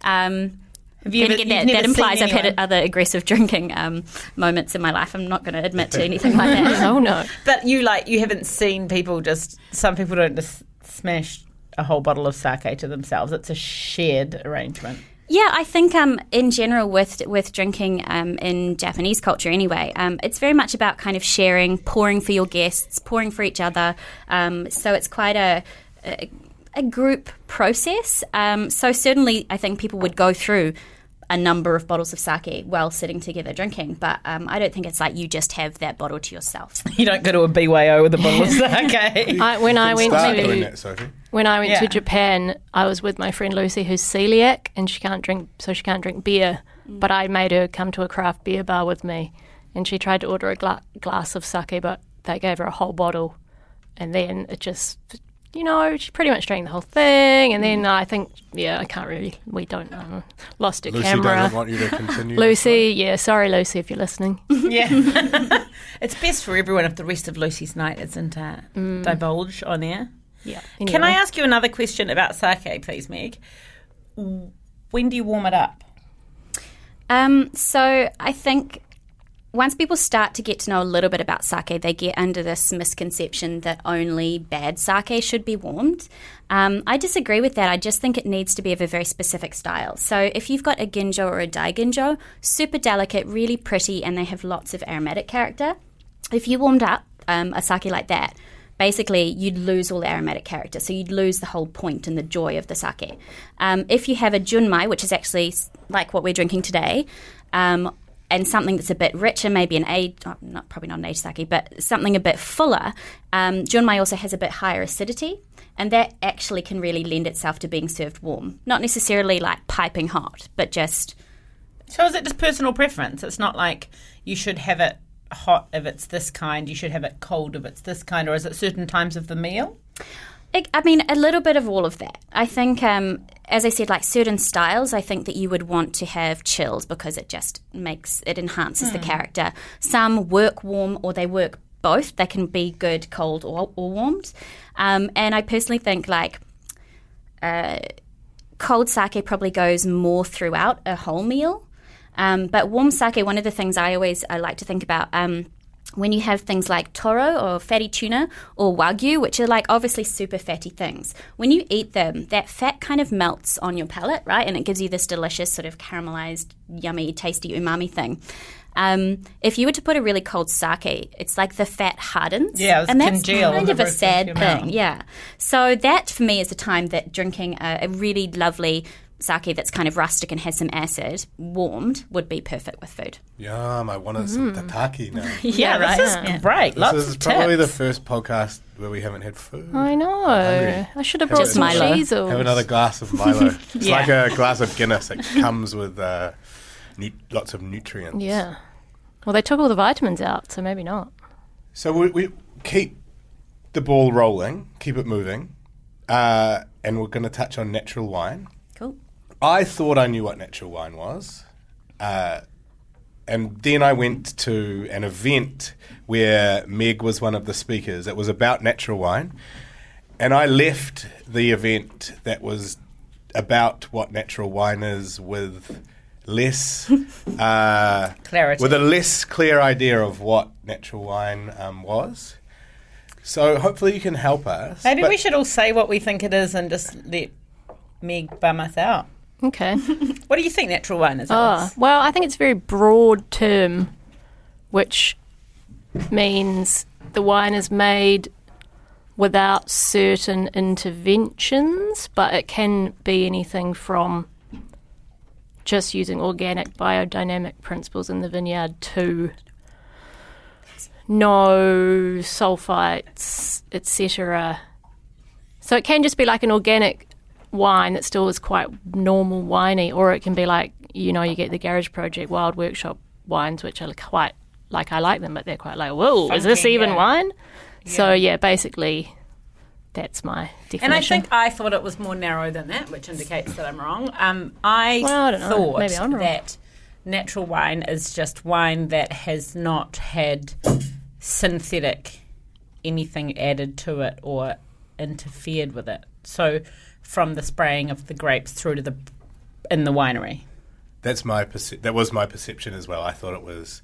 F: Um,
E: Have you
F: then
E: ever-
F: again,
E: you've
F: that,
E: never
F: that implies
E: seen
F: I've had
E: anyone-
F: other aggressive drinking um, moments in my life. I'm not going to admit to anything like that.
D: Oh, no.
E: But you like you haven't seen people just. Some people don't just smash a whole bottle of sake to themselves. It's a shared arrangement.
F: Yeah, I think um, in general with with drinking um, in Japanese culture anyway, um, it's very much about kind of sharing, pouring for your guests, pouring for each other. Um, so it's quite a, a, a group process. Um, so certainly I think people would go through a number of bottles of sake while sitting together drinking. But um, I don't think it's like you just have that bottle to yourself.
E: You don't go to a B Y O with a bottle of sake.
D: I, when I went
C: Start doing
D: to
C: that, Sophie.
D: when I went
E: Yeah.
D: to Japan, I was with my friend Lucy, who's celiac, and she can't drink, so she can't drink beer. But I made her come to a craft beer bar with me, and she tried to order a gla- glass of sake, but they gave her a whole bottle, and then it just, you know, she pretty much drank the whole thing. And then I think, yeah, I can't really, we don't know, lost her
C: Lucy
D: camera.
C: doesn't want you to continue.
D: Lucy, yeah, sorry, Lucy, if you're listening.
E: Yeah. It's best for everyone if the rest of Lucy's night isn't uh, divulged on air.
D: Yeah.
E: Can I ask you another question about sake, please, Meg? When do you warm it up?
F: Um, so I think once people start to get to know a little bit about sake, they get under this misconception that only bad sake should be warmed. Um, I disagree with that. I just think it needs to be of a very specific style. So if you've got a ginjo or a daiginjo, super delicate, really pretty, and they have lots of aromatic character, if you warmed up um, a sake like that, basically you'd lose all the aromatic character. So you'd lose the whole point and the joy of the sake. Um, if you have a junmai, which is actually like what we're drinking today, um, and something that's a bit richer, maybe an aged, oh, not probably not an aged sake, but something a bit fuller, um, junmai also has a bit higher acidity, and that actually can really lend itself to being served warm. Not necessarily like piping hot, but just...
E: So is it just personal preference? It's not like you should have it hot if it's this kind, you should have it cold if it's this kind, or is it certain times of the meal?
F: I I mean, a little bit of all of that. I think, um, as I said, like certain styles, I think that you would want to have chills because it just makes, it enhances the character. Some work warm or they work both. They can be good cold or, or warmed. Um, and I personally think like uh, cold sake probably goes more throughout a whole meal. Um, but warm sake, one of the things I always I like to think about, um, when you have things like toro or fatty tuna or wagyu, which are like obviously super fatty things, when you eat them, that fat kind of melts on your palate, right? And it gives you this delicious sort of caramelized, yummy, tasty umami thing. Um, if you were to put a really cold sake, it's like the fat hardens.
E: Yeah, it's
F: and that's
E: congeal
F: kind
E: on
F: of
E: the
F: a
E: roof of
F: sad
E: your
F: thing.
E: mouth.
F: Yeah. So that for me is the time that drinking a, a really lovely sake that's kind of rustic and has some acid, warmed, would be perfect with food.
C: Yum, I wanted some tataki now.
E: Yeah,
F: right.
E: this is
F: Yeah.
E: great.
C: This
E: Lots
C: is
E: of
C: probably
E: tips.
C: the first podcast where we haven't had food.
D: I know.
C: hungry.
D: I should have brought
F: Just
D: some
F: Milo.
D: cheezels.
C: Have another glass of Milo. It's
E: Yeah.
C: like a glass of Guinness. It comes with uh, nu- lots of nutrients.
D: Yeah. Well, they took all the vitamins out, so maybe not.
C: So we, we keep the ball rolling, keep it moving, uh, and we're going to touch on natural wine.
F: Cool.
C: I thought I knew what natural wine was, uh, and then I went to an event where Meg was one of the speakers. It was about natural wine, and I left the event that was about what natural wine is with less uh,
E: Clarity.
C: with a less clear idea of what natural wine um, was. So hopefully you can help us.
E: Maybe
C: But-
E: we should all say what we think it is and just let Meg bum us out.
D: Okay.
E: What do you think natural wine is?
D: Oh,
E: Alice?
D: well, I think it's a very broad term, which means the wine is made without certain interventions, but it can be anything from just using organic biodynamic principles in the vineyard to no sulfites, et cetera. So it can just be like an organic wine that still is quite normal winey, or it can be like, you know, you get the Garage Project Wild Workshop wines, which are quite, like, I like them, but they're quite like, whoa, is this
E: Funky,
D: even
E: yeah.
D: wine? So, yeah, basically, that's my definition.
E: And I think I thought it was more narrow than that, which indicates that I'm wrong. Um, I,
D: Well, I don't know.
E: thought
D: Maybe I'm wrong.
E: that natural wine is just wine that has not had synthetic anything added to it or interfered with it. So from the spraying of the grapes through to the in the winery.
C: That's my perce- that was my perception as well. I thought it was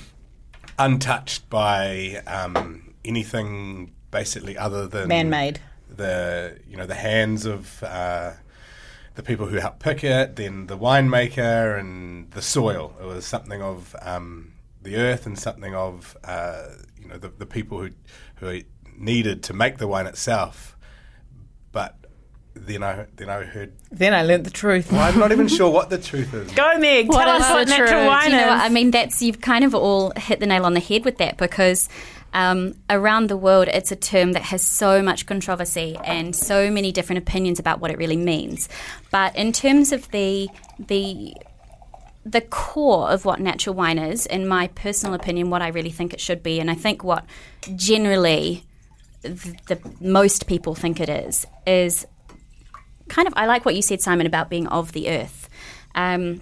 C: untouched by um, anything basically other than
E: Man-made.
C: The you know the hands of uh, the people who help pick it, then the winemaker and the soil. It was something of um, the earth and something of uh, you know the, the people who who needed to make the wine itself. But then I then I heard.
E: Then I learnt the truth.
C: Well, I'm not even sure what the truth is.
E: Go, Meg.
D: What
E: Tell
D: is
E: us what
D: the
E: natural
D: truth?
E: wine
F: Do you know
E: is.
F: what? I mean, that's you've kind of all hit the nail on the head with that, because um, around the world it's a term that has so much controversy and so many different opinions about what it really means. But in terms of the the the core of what natural wine is, in my personal opinion, what I really think it should be, and I think what generally the, the most people think it is, is kind of, I like what you said, Simon, about being of the earth. Um,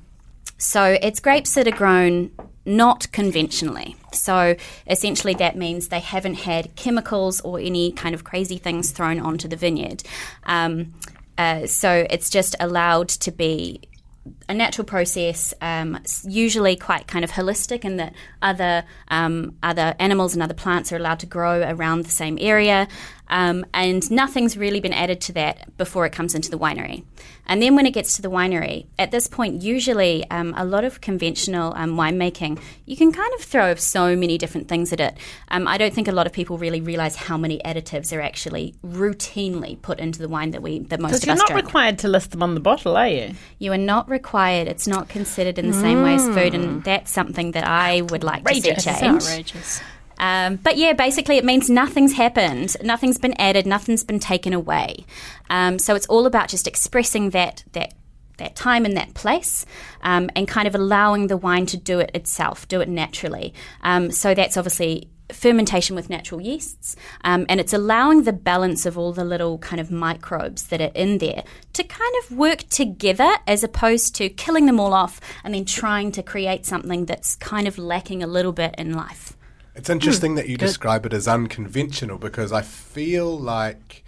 F: so it's grapes that are grown not conventionally. So essentially that means they haven't had chemicals or any kind of crazy things thrown onto the vineyard. Um, uh, so it's just allowed to be a natural process, um, usually quite kind of holistic, in that other um, other animals and other plants are allowed to grow around the same area, um, and nothing's really been added to that before it comes into the winery. And then when it gets to the winery, at this point, usually um, a lot of conventional um, winemaking, you can kind of throw so many different things at it. Um, I don't think a lot of people really realise how many additives are actually routinely put into the wine that we that most
E: Because
F: of
E: you're
F: us
E: not
F: drink.
E: required to list them on the bottle, are you?
F: You are not required. It's not considered in the same way as food, and that's something that I would like to see
E: Outrageous.
D: It's
F: change.
D: outrageous.
F: Um, but yeah, basically it means nothing's happened, nothing's been added, nothing's been taken away. Um, so it's all about just expressing that that that time and that place, um, and kind of allowing the wine to do it itself, do it naturally. Um, so that's obviously fermentation with natural yeasts, um, and it's allowing the balance of all the little kind of microbes that are in there to kind of work together, as opposed to killing them all off and then trying to create something that's kind of lacking a little bit in life.
C: It's interesting that you describe it as unconventional, because I feel like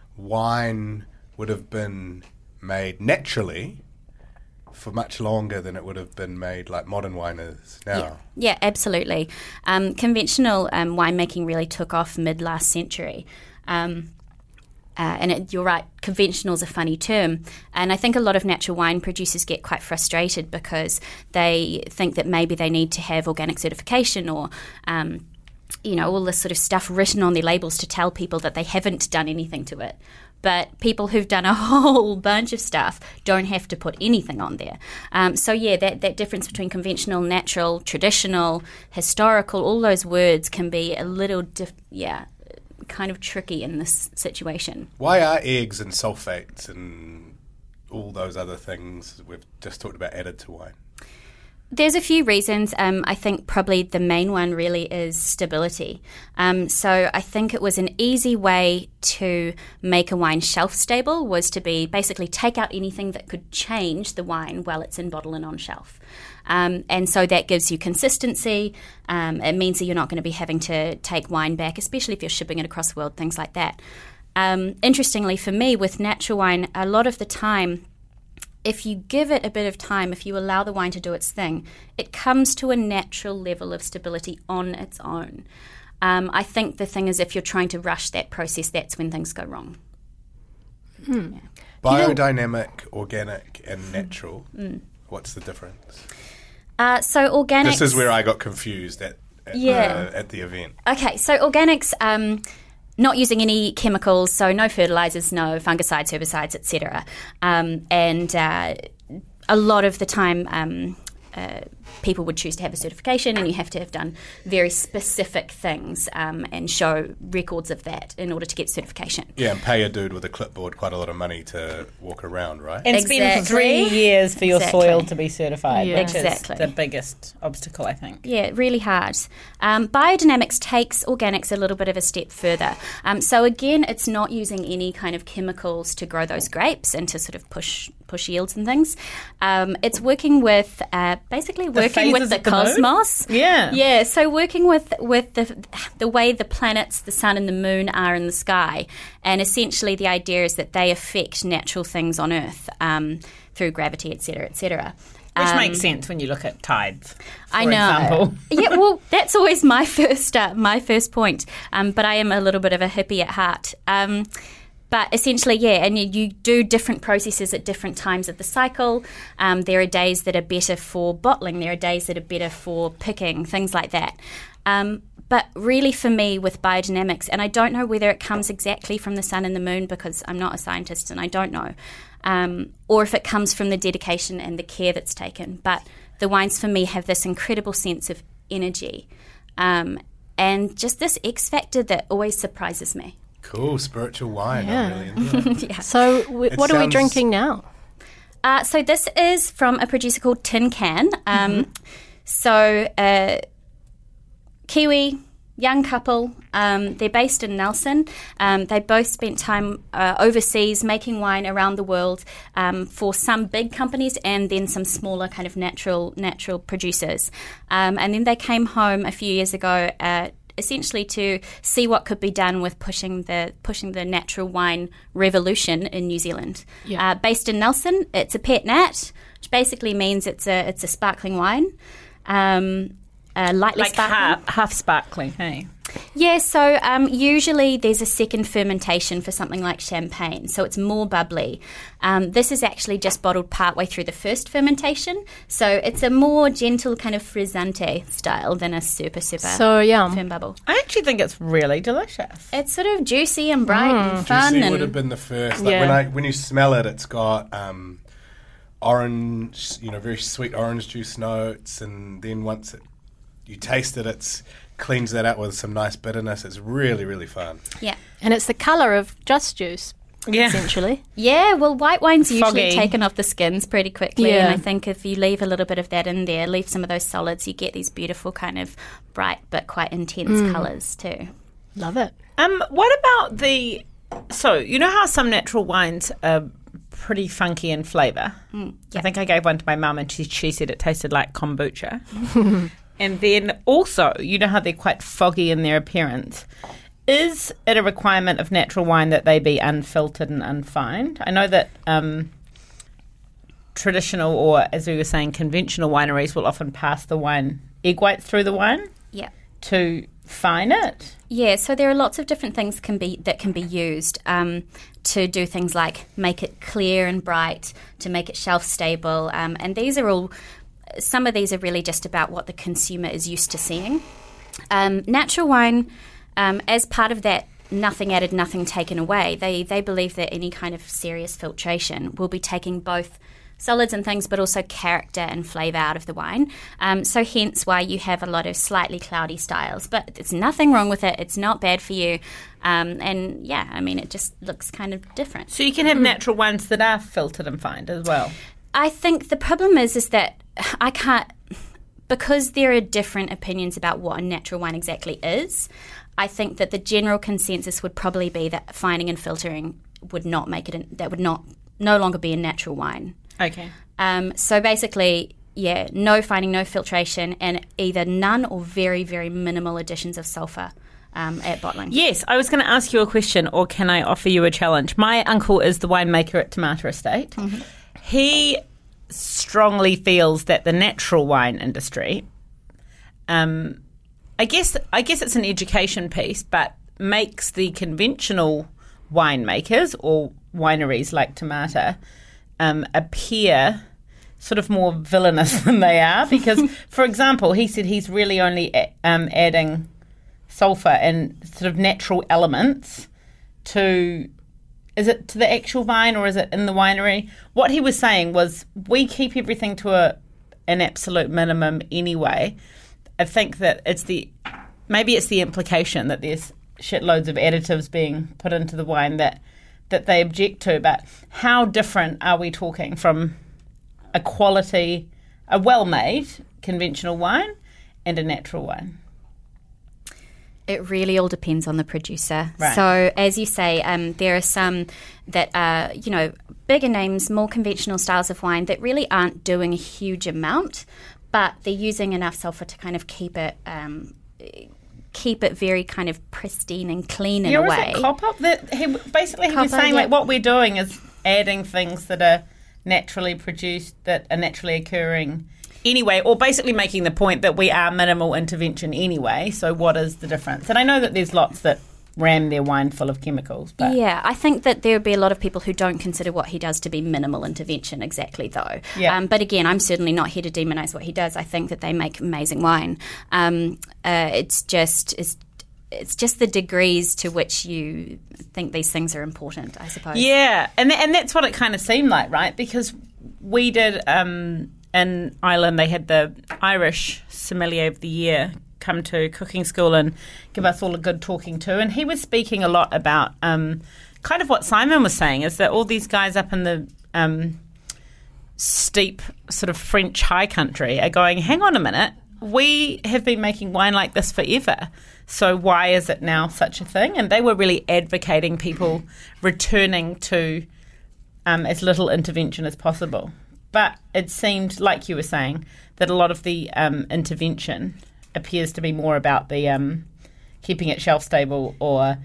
C: wine would have been made naturally for much longer than it would have been made like modern wine is now.
F: Yeah, yeah, absolutely. Um, conventional um, winemaking really took off mid last century. Um, uh, and it, you're right, conventional is a funny term. And I think a lot of natural wine producers get quite frustrated because they think that maybe they need to have organic certification or um, you know, all this sort of stuff written on their labels to tell people that they haven't done anything to it. But people who've done a whole bunch of stuff don't have to put anything on there. Um, so, yeah, that, that difference between conventional, natural, traditional, historical, all those words can be a little, dif- yeah, kind of tricky in this situation.
C: Why are eggs and sulfates and all those other things we've just talked about added to wine?
F: There's a few reasons. Um, I think probably the main one really is stability. Um, so I think it was an easy way to make a wine shelf stable was to be basically take out anything that could change the wine while it's in bottle and on shelf. Um, and so that gives you consistency. Um, it means that you're not going to be having to take wine back, especially if you're shipping it across the world, things like that. Um, interestingly for me, with natural wine, a lot of the time, if you give it a bit of time, if you allow the wine to do its thing, it comes to a natural level of stability on its own. Um, I think the thing is if you're trying to rush that process, that's when things go wrong.
D: Hmm.
F: Yeah.
C: Biodynamic, organic and natural. Mm. What's the difference?
F: Uh, so organics...
C: This is where I got confused at, at,
F: yeah.
C: uh, at the event.
F: Okay, so organics... Um, not using any chemicals, so no fertilizers, no fungicides, herbicides, et cetera. Um, and uh, a lot of the time, um, uh, people would choose to have a certification, and you have to have done very specific things um, and show records of that in order to get certification.
C: Yeah, and pay a dude with a clipboard quite a lot of money to walk around, right?
E: And
F: Exactly.
E: spend three years for your
F: Exactly.
E: soil to be certified,
D: Yeah.
E: which
F: Exactly.
E: is the biggest obstacle, I think.
F: Yeah, really hard. Um, biodynamics takes organics a little bit of a step further. Um, so again, it's not using any kind of chemicals to grow those grapes and to sort of push push yields and things. Um, it's working with uh, basically working with
E: phases
F: the
E: of the moon?
F: cosmos.
E: Yeah.
F: Yeah, so working with with the the way the planets, the sun and the moon are in the sky. And essentially the idea is that they affect natural things on Earth um, through gravity, et cetera, et cetera.
E: Which
F: Um,
E: makes sense when you look at tides, for
F: I know.
E: example.
F: Yeah, well, that's always my first uh, my first point. Um, but I am a little bit of a hippie at heart. Um, but essentially, yeah, and you, you do different processes at different times of the cycle. Um, there are days that are better for bottling. There are days that are better for picking, things like that. Um, but really for me with biodynamics, and I don't know whether it comes exactly from the sun and the moon because I'm not a scientist and I don't know, um, or if it comes from the dedication and the care that's taken. But the wines for me have this incredible sense of energy um, and just this X factor that always surprises me.
C: Cool, spiritual wine.
D: Yeah.
C: I'm really into it.
F: Yeah.
D: So, w-
C: It
D: what are we
C: sounds-
D: drinking now?
F: Uh, so this is from a producer called Tin Can. Um,
D: Mm-hmm.
F: So uh, Kiwi, young couple. Um, they're based in Nelson. Um, they both spent time uh, overseas making wine around the world um, for some big companies and then some smaller kind of natural natural producers. Um, and then they came home a few years ago. Uh, essentially to see what could be done with pushing the pushing the natural wine revolution in New Zealand.
D: Yeah.
F: Uh, based in Nelson, it's a pet nat, which basically means it's a it's a sparkling wine, um, uh, lightly
E: Like
F: sparkling.
E: half, half sparkling, hey?
F: Yeah, so um, usually there's a second fermentation for something like champagne, so it's more bubbly. Um, this is actually just bottled partway through the first fermentation, so it's a more gentle kind of frizzante style than a super, super
D: So yum.
F: firm bubble.
E: I actually think it's really delicious.
F: It's sort of juicy and bright and fun.
C: Juicy
F: and
C: would have been the first. Like
D: Yeah.
C: when I when you smell it, it's got um, orange, you know, very sweet orange juice notes, and then once it, you taste it, it's cleans that out with some nice bitterness. It's really, really fun.
F: Yeah.
D: And it's the colour of just juice,
E: Yeah.
D: essentially.
F: Yeah, well, white wine's usually
E: Foggy.
F: taken off the skins pretty quickly,
D: Yeah.
F: and I think if you leave a little bit of that in there, leave some of those solids, you get these beautiful kind of bright but quite intense colours too.
D: Love it.
E: Um, what about the... So, you know how some natural wines are pretty funky in flavour? I
F: yeah.
E: think I gave one to my mum and she, she said it tasted like kombucha. And then also, you know how they're quite foggy in their appearance. Is it a requirement of natural wine that they be unfiltered and unfined? I know that um, traditional or, as we were saying, conventional wineries will often pass the wine egg whites through the wine
F: Yeah.
E: to fine it.
F: Yeah, so there are lots of different things can be that can be used um, to do things like make it clear and bright, to make it shelf stable, um, and these are all. Some of these are really just about what the consumer is used to seeing. Um, natural wine, um, as part of that nothing added, nothing taken away, they, they believe that any kind of serious filtration will be taking both solids and things, but also character and flavour out of the wine. Um, so hence why you have a lot of slightly cloudy styles. But there's nothing wrong with it. It's not bad for you. Um, and yeah, I mean, it just looks kind of different.
E: So you can have natural wines that are filtered and fined as well.
F: I think the problem is, is that I can't, because there are different opinions about what a natural wine exactly is, I think that the general consensus would probably be that fining and filtering would not make it, in, that would not no longer be a natural wine.
E: Okay.
F: Um, so basically, yeah, no fining, no filtration, and either none or very, very minimal additions of sulphur um, at bottling.
E: Yes, I was going to ask you a question, or can I offer you a challenge? My uncle is the winemaker at Tomato Estate. Mm-hmm. He strongly feels that the natural wine industry, um, I guess, I guess it's an education piece, but makes the conventional winemakers or wineries like Tomato Um, appear sort of more villainous than they are, because, for example, he said he's really only a- um, adding sulphur and sort of natural elements to, is it to the actual vine or is it in the winery? What he was saying was, we keep everything to a an absolute minimum anyway. I think that it's the, maybe it's the implication that there's shitloads of additives being put into the wine that that they object to, but how different are we talking from a quality, a well-made conventional wine and a natural wine?
F: It really all depends on the producer.
E: Right.
F: So, as you say, um, there are some that are, you know, bigger names, more conventional styles of wine that really aren't doing a huge amount, but they're using enough sulphur to kind of keep it um, keep it very kind of pristine and clean in
E: yeah,
F: a way.
E: Yeah, was it cop-up? That he, basically, he
F: Copper,
E: was saying,
F: yeah.
E: like, what we're doing is adding things that are naturally produced, that are naturally occurring anyway, or basically making the point that we are minimal intervention anyway, so what is the difference? And I know that there's lots that ram their wine full of chemicals. But
F: yeah, I think that there would be a lot of people who don't consider what he does to be minimal intervention exactly, though.
E: Yeah.
F: Um, but again, I'm certainly not here to demonise what he does. I think that they make amazing wine. Um, uh, it's just it's, it's just the degrees to which you think these things are important, I suppose.
E: Yeah, and th- and that's what it kind of seemed like, right? Because we did um, in Ireland, they had the Irish Sommelier of the Year come to cooking school and give us all a good talking to, and he was speaking a lot about um, kind of what Simon was saying, is that all these guys up in the um, steep sort of French high country are going, hang on a minute, we have been making wine like this forever, so why is it now such a thing? And they were really advocating people returning to um, as little intervention as possible. But it seemed, like you were saying, that a lot of the um, intervention appears to be more about the um, keeping it shelf stable or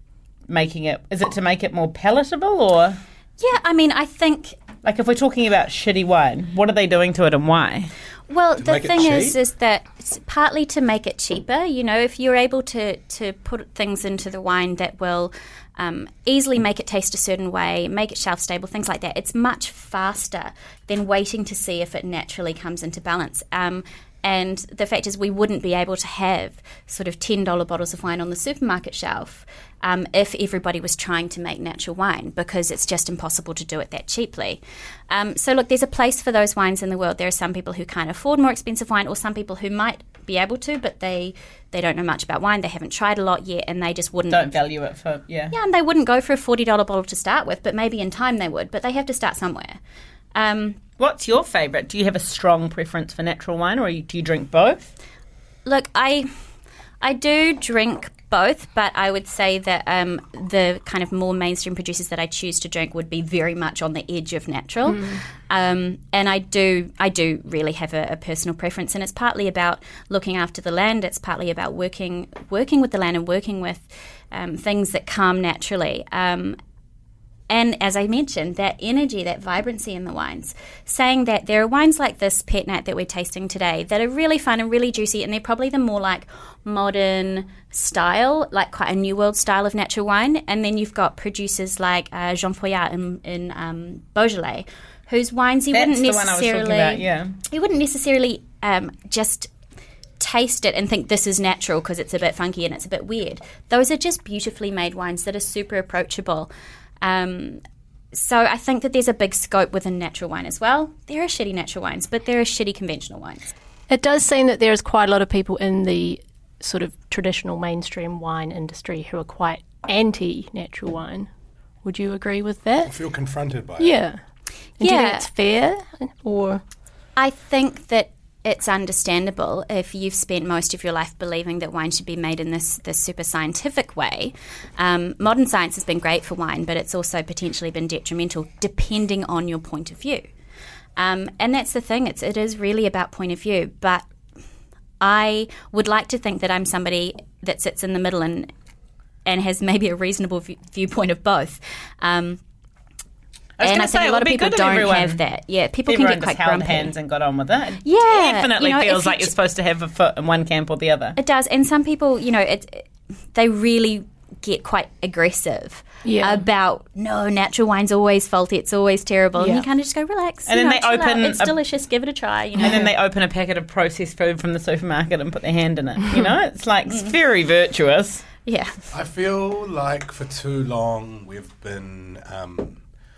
E: making it, is it to make it more palatable, or?
F: Yeah, I mean, I think...
E: Like, if we're talking about shitty wine, what are they doing to it and why?
F: Well,
C: To
F: the
C: make it
F: thing is,
C: cheap?
F: is that it's partly to make it cheaper. You know, if you're able to, to put things into the wine that will um, easily make it taste a certain way, make it shelf stable, things like that, it's much faster than waiting to see if it naturally comes into balance. Um, and the fact is, we wouldn't be able to have sort of ten dollars bottles of wine on the supermarket shelf um, if everybody was trying to make natural wine, because it's just impossible to do it that cheaply. Um, so, look, there's a place for those wines in the world. There are some people who can't afford more expensive wine, or some people who might be able to, but they, they don't know much about wine. They haven't tried a lot yet, and they just wouldn't...
E: Don't value it for, yeah.
F: Yeah, and they wouldn't go for a forty dollars bottle to start with, but maybe in time they would. But they have to start somewhere. Um,
E: What's your favourite? Do you have a strong preference for natural wine, or do you drink both?
F: Look, I I do drink both, but I would say that um, the kind of more mainstream producers that I choose to drink would be very much on the edge of natural. Mm. Um, and I do I do really have a, a personal preference, and it's partly about looking after the land. It's partly about working working with the land and working with um, things that come naturally. Um, And as I mentioned, that energy, that vibrancy in the wines, saying that there are wines like this Pet Nat that we're tasting today that are really fun and really juicy, and they're probably the more like modern style, like quite a new world style of natural wine. And then you've got producers like uh, Jean Foyat in, in um, Beaujolais, whose wines you
E: That's
F: wouldn't
E: the one I was talking
F: necessarily,
E: about, yeah.
F: you wouldn't necessarily um, just taste it and think this is natural because it's a bit funky and it's a bit weird. Those are just beautifully made wines that are super approachable. Um, so I think that there's a big scope within natural wine as well. There are shitty natural wines, but there are shitty conventional wines.
D: It does seem that there is quite a lot of people in the sort of traditional mainstream wine industry who are quite anti-natural wine. Would you agree with that?
C: I feel confronted by it.
D: Yeah. And do you
F: Yeah.
D: think it's fair? Or
F: I think that it's understandable if you've spent most of your life believing that wine should be made in this, this super scientific way. Um, modern science has been great for wine, but it's also potentially been detrimental depending on your point of view. Um, and that's the thing, it's, it is really about point of view. But I would like to think that I'm somebody that sits in the middle and and has maybe a reasonable view, viewpoint of both. Um,
E: I was
F: and
E: going
F: I
E: to say,
F: think
E: it
F: a lot
E: would
F: of
E: be
F: people
E: good if
F: don't
E: everyone,
F: have that. Yeah, people can
E: everyone
F: get
E: just
F: quite
E: held
F: grumpy.
E: hands and got on with it. It
F: Yeah,
E: definitely
F: you know,
E: feels
F: if
E: like
F: you
E: you're supposed to have a foot in one camp or the other.
F: It does, and some people, you know, it, they really get quite aggressive
D: Yeah.
F: about, no, natural wine's always faulty, it's always terrible. And
D: Yeah.
F: you kind of just go, relax.
E: And
F: you
E: then
F: know,
E: they
F: chill out,
E: open
F: it's
E: a-
F: delicious, give it a try. You know?
E: And then they open a packet of processed food from the supermarket and put their hand in it. You know, it's like it's very virtuous.
F: Yeah.
C: I feel like for too long we've been um,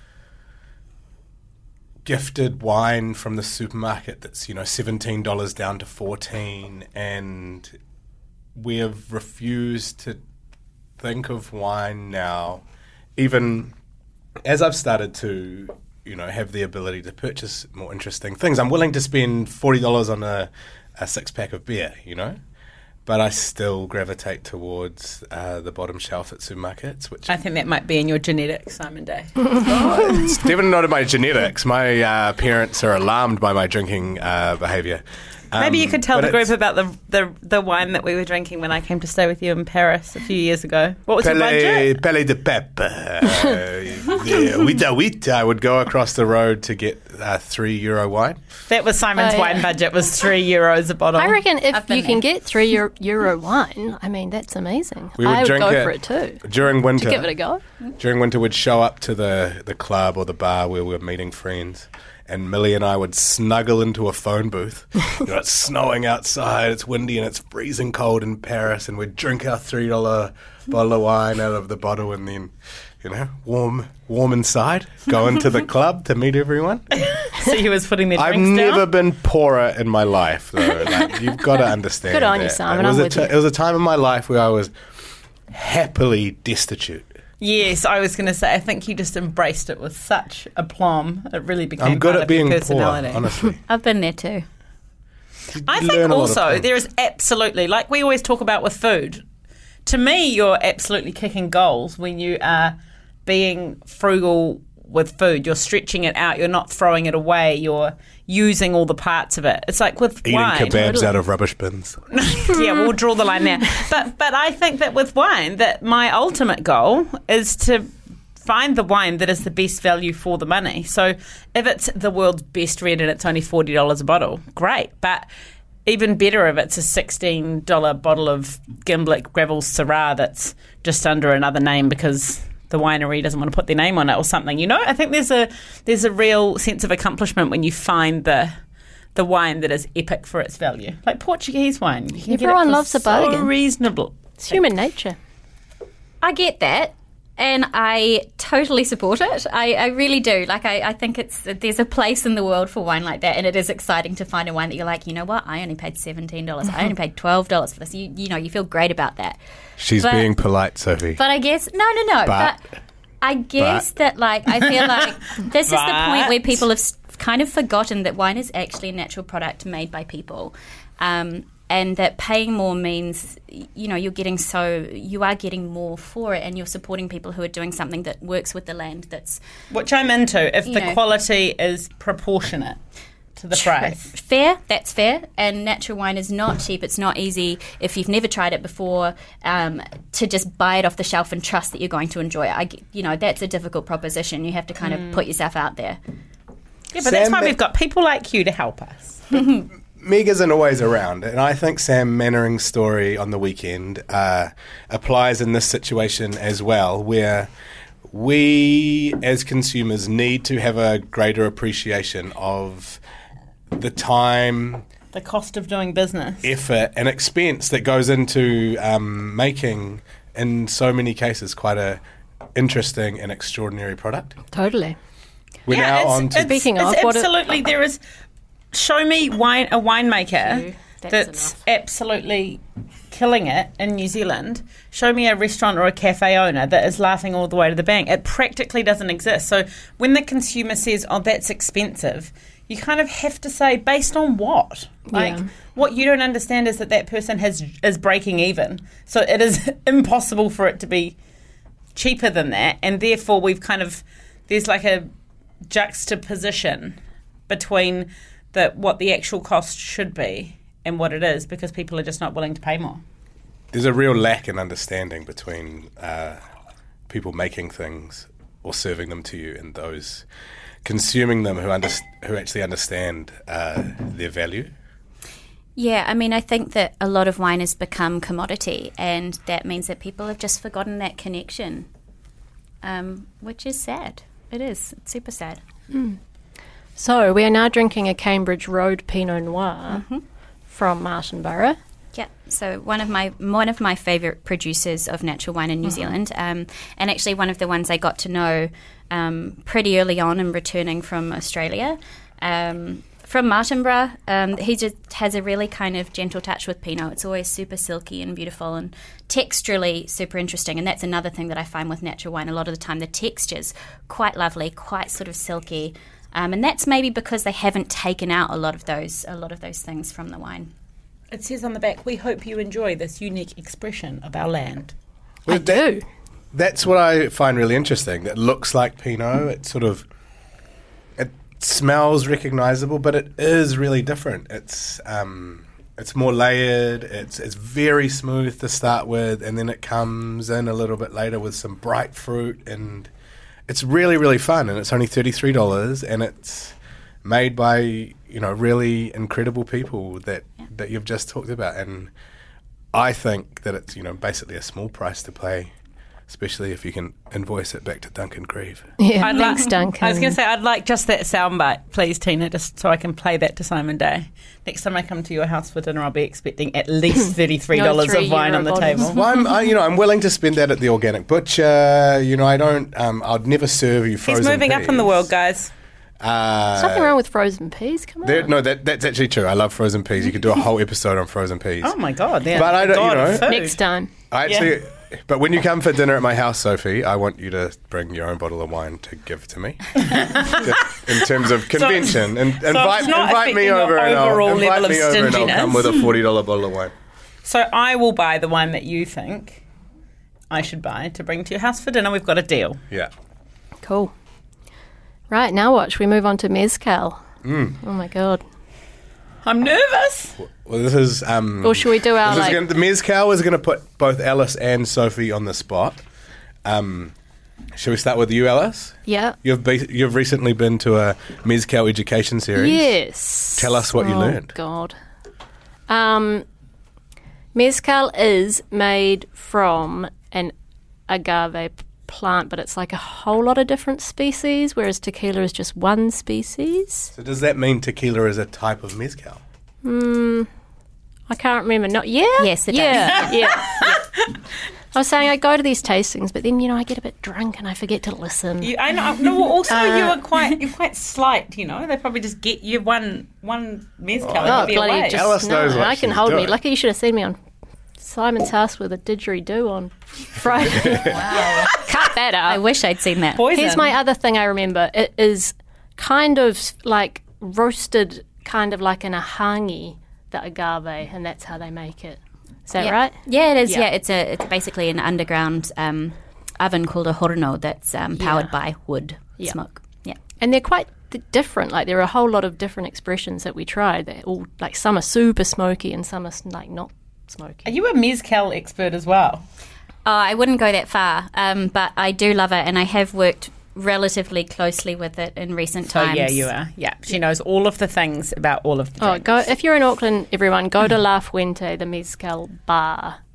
C: gifted wine from the supermarket that's, you know, seventeen dollars down to fourteen, and we have refused to think of wine now, even as I've started to, you know, have the ability to purchase more interesting things. I'm willing to spend forty dollars on a, a six-pack of beer, you know? But I still gravitate towards uh, the bottom shelf at supermarkets, which
E: I think that might be in your genetics, Simon Day.
C: it's definitely not in my genetics. My uh, parents are alarmed by my drinking uh, behaviour. Um,
E: Maybe you could tell
C: but
E: the group
C: it's
E: about the, the the wine that we were drinking when I came to stay with you in Paris a few years ago. What was your
C: Pele,
E: budget?
C: Pele de Pep. Uh, yeah, wita wita. I would go across the road to get uh, three euro wine.
E: That was Simon's
D: Oh, yeah.
E: wine budget, was three euros a bottle.
D: I reckon if
F: I've been
D: you can
F: there.
D: get three euro, euro wine, I mean, that's amazing.
C: We would
D: I would
C: drink
D: go
C: it
D: for it too.
C: During winter,
D: To give it a go.
C: during winter, we'd show up to the, the club or the bar where we were meeting friends, and Millie and I would snuggle into a phone booth. You know, it's snowing outside, it's windy, and it's freezing cold in Paris, and we'd drink our three dollar bottle of wine out of the bottle, and then, you know, warm warm inside, go into the club to meet everyone.
E: So he was putting their
C: I've
E: drinks
C: never
E: down.
C: been poorer in my life, though. Like, you've got to understand.
D: Good on you,
C: that.
D: Simon,
C: It was,
D: I'm
C: a
D: with
C: ti-
D: you.
C: it was a time in my life where I was happily destitute.
E: Yes, I was going to say, I think you just embraced it with such aplomb. It really became
C: I'm good
E: part
C: at
E: of your
C: being poor,
E: personality.
C: honestly.
F: I've been there too.
E: I
C: You
E: think
C: learn a lot of
E: also
C: things.
E: there is absolutely, like we always talk about with food, to me you're absolutely kicking goals when you are being frugal with food. You're stretching it out. You're not throwing it away. You're using all the parts of it. It's like with
C: Eating
E: wine.
C: kebabs out of rubbish bins.
E: Yeah, we'll draw the line there. But but I think that with wine, that my ultimate goal is to find the wine that is the best value for the money. So if it's the world's best red and it's only forty dollars a bottle, great. But even better if it's a sixteen dollars bottle of Gimblett Gravel Syrah that's just under another name because the winery doesn't want to put their name on it or something. You know, I think there's a there's a real sense of accomplishment when you find the the wine that is epic for its value. Like Portuguese wine. You can get it
D: Everyone
E: for
D: loves a
E: so
D: bargain.
E: reasonable.
D: It's human nature.
F: I get that, and I totally support it. I, I really do. Like, I, I think it's there's a place in the world for wine like that, and it is exciting to find a wine that you're like, you know what, I only paid seventeen dollars. I only paid twelve dollars for this. You, you know, you feel great about that.
C: She's
F: But-
C: being polite, Sophie.
F: But I guess, no, no, no.
C: But-
F: But, I guess
C: but-
F: that, like, I feel like this is the point where
E: But-
F: people have s- kind of forgotten that wine is actually a natural product made by people. Um, and that paying more means, you know, you're getting so, you are getting more for it, and you're supporting people who are doing something that works with the land that's
E: Which I'm into if
F: You
E: the
F: know.
E: quality is proportionate to the price.
F: fair. That's fair. And natural wine is not cheap. It's not easy if you've never tried it before um, to just buy it off the shelf and trust that you're going to enjoy it. I, g- you know, that's a difficult proposition. You have to kind of put yourself out there.
E: Yeah, but that's
C: Sam,
E: why
C: that-
E: we've got people like you to help us.
C: Meg isn't always around, and I think Sam Mannering's story on the weekend uh, applies in this situation as well, where we as consumers need to have a greater appreciation of the time
E: The cost of doing business.
C: effort and expense that goes into um, making, in so many cases, quite a interesting and extraordinary product.
D: Totally.
C: We're
E: Yeah,
C: now
E: it's-
C: on to
E: it's-
D: Speaking
E: it's
D: of, what it-
E: absolutely there is. Show me wine a winemaker
D: Phew, that's
E: that's
D: enough.
E: absolutely killing it in New Zealand. Show me a restaurant or a cafe owner that is laughing all the way to the bank. It practically doesn't exist. So when the consumer says, "Oh, that's expensive," you kind of have to say, based on what? Like,
D: Yeah.
E: what you don't understand is that that person has is breaking even. So it is impossible for it to be cheaper than that, and therefore we've kind of there's like a juxtaposition between the what the actual cost should be and what it is, because people are just not willing to pay more.
C: There's a real lack in understanding between uh, people making things or serving them to you and those consuming them who under- who actually understand uh, their value.
F: Yeah, I mean, I think that a lot of wine has become commodity, and that means that people have just forgotten that connection, um, which is sad. It is. It's super sad.
D: So we are now drinking a Cambridge Road Pinot Noir from Martinborough.
F: Yeah, so one of my one of my favourite producers of natural wine in New Zealand, um, and actually one of the ones I got to know um, pretty early on in returning from Australia. Um, from Martinborough, um, he just has a really kind of gentle touch with Pinot. It's always super silky and beautiful and texturally super interesting, and that's another thing that I find with natural wine. A lot of the time the texture's quite lovely, quite sort of silky, um, and that's maybe because they haven't taken out a lot of those a lot of those things from the wine.
E: It says on the back, "We hope you enjoy this unique expression of our land."
C: Well,
D: I do.
C: That's what I find really interesting. It looks like Pinot. It sort of it smells recognisable, but it is really different. It's um, it's more layered. It's it's very smooth to start with, and then it comes in a little bit later with some bright fruit, and it's really really fun. And it's only thirty-three dollars, and it's made by, you know, really incredible people that that you've just talked about. And I think that it's, you know, basically a small price to pay, especially if you can invoice it back to Duncan Grieve.
D: Yeah,
E: I'd
D: thanks,
E: like,
D: Duncan.
E: I was going to say, I'd like just that soundbite, please, Tina, just so I can play that to Simon Day. Next time I come to your house for dinner, I'll be expecting at least thirty-three dollars
D: No
E: of wine
D: three
E: on the
D: euro
E: table.
D: bottles.
C: Well, I'm, I, you know, I'm willing to spend that at the organic butcher. You know, I don't. Um, I'd never serve you frozen
E: He's moving up in the
C: peas.
E: world, guys.
C: Uh,
D: There's nothing wrong with frozen peas. Come
C: there-
D: on.
C: no, that that's actually true. I love frozen peas. You could do a whole episode on frozen peas.
E: Oh, my God. Yeah.
C: But I don't-
E: God
C: you know-
E: of food.
D: Next time.
C: I actually. But when you come for dinner at my house, Sophie, I want you to bring your own bottle of wine to give to me. Just in terms of convention, and
E: it's
C: invite
E: not
C: invite me
E: affecting your
C: over, and I'll
E: overall
C: invite
E: level of
C: me over, and I'll
E: stinginess.
C: come with a forty dollar bottle of wine.
E: So I will buy the wine that you think I should buy to bring to your house for dinner. We've got a deal.
C: Yeah.
D: Cool. Right, now what? Should we move on to Mezcal?
C: Mm.
D: Oh, my God.
E: I'm nervous.
C: Well, this is. Um,
D: Or should we do our,
C: This is
D: like...
C: gonna, the mezcal is going to put both Alice and Sophie on the spot. Um, shall we start with you, Alice?
D: Yeah.
C: You've be, you've recently been to a mezcal education series.
D: Yes.
C: Tell us what you
D: oh,
C: learned.
D: God. Um, mezcal is made from an agave plant, but it's like a whole lot of different species, whereas tequila is just one species.
C: So does that mean tequila is a type of mezcal?
D: Hmm. I can't remember. No, yeah.
F: Yes, it
D: yeah, yeah, yeah. I was saying I go to these tastings, but then you know I get a bit drunk and I forget to listen.
E: You, I know. No, also
D: Uh,
E: you are quite you're quite slight. You know, they probably just get you one one mezcal
C: Oh,
E: and
D: oh,
E: you'll be
D: bloody!
E: away.
D: Just,
C: Alice
D: no,
C: knows what
D: I can
C: she's
D: hold me.
C: doing.
D: Lucky you should have seen me on Simon's house with a didgeridoo on Friday.
F: Wow.
D: Cut that out.
F: I wish I'd seen that.
E: Poison.
D: Here's my other thing I remember. It is kind of like roasted, kind of like an ahangi, the agave, and that's how they make it. Is that
F: yeah.
D: right?
F: Yeah, it is.
D: Yeah.
F: Yeah, it's a it's basically an underground um, oven called a horno that's um, powered
D: Yeah.
F: by wood
D: Yeah.
F: smoke. Yeah.
D: And they're quite th- different. Like there are a whole lot of different expressions that we tried. They're all like some are super smoky and some are s- like not smoky.
E: Are you a mezcal expert as well?
F: Oh, I wouldn't go that far, um, but I do love it, and I have worked relatively closely with it in recent
E: So
F: times.
E: yeah, you are. Yeah, she knows all of the things about all of the
D: Oh,
E: drinks.
D: go if you're in Auckland, everyone go to La Fuente, the mezcal bar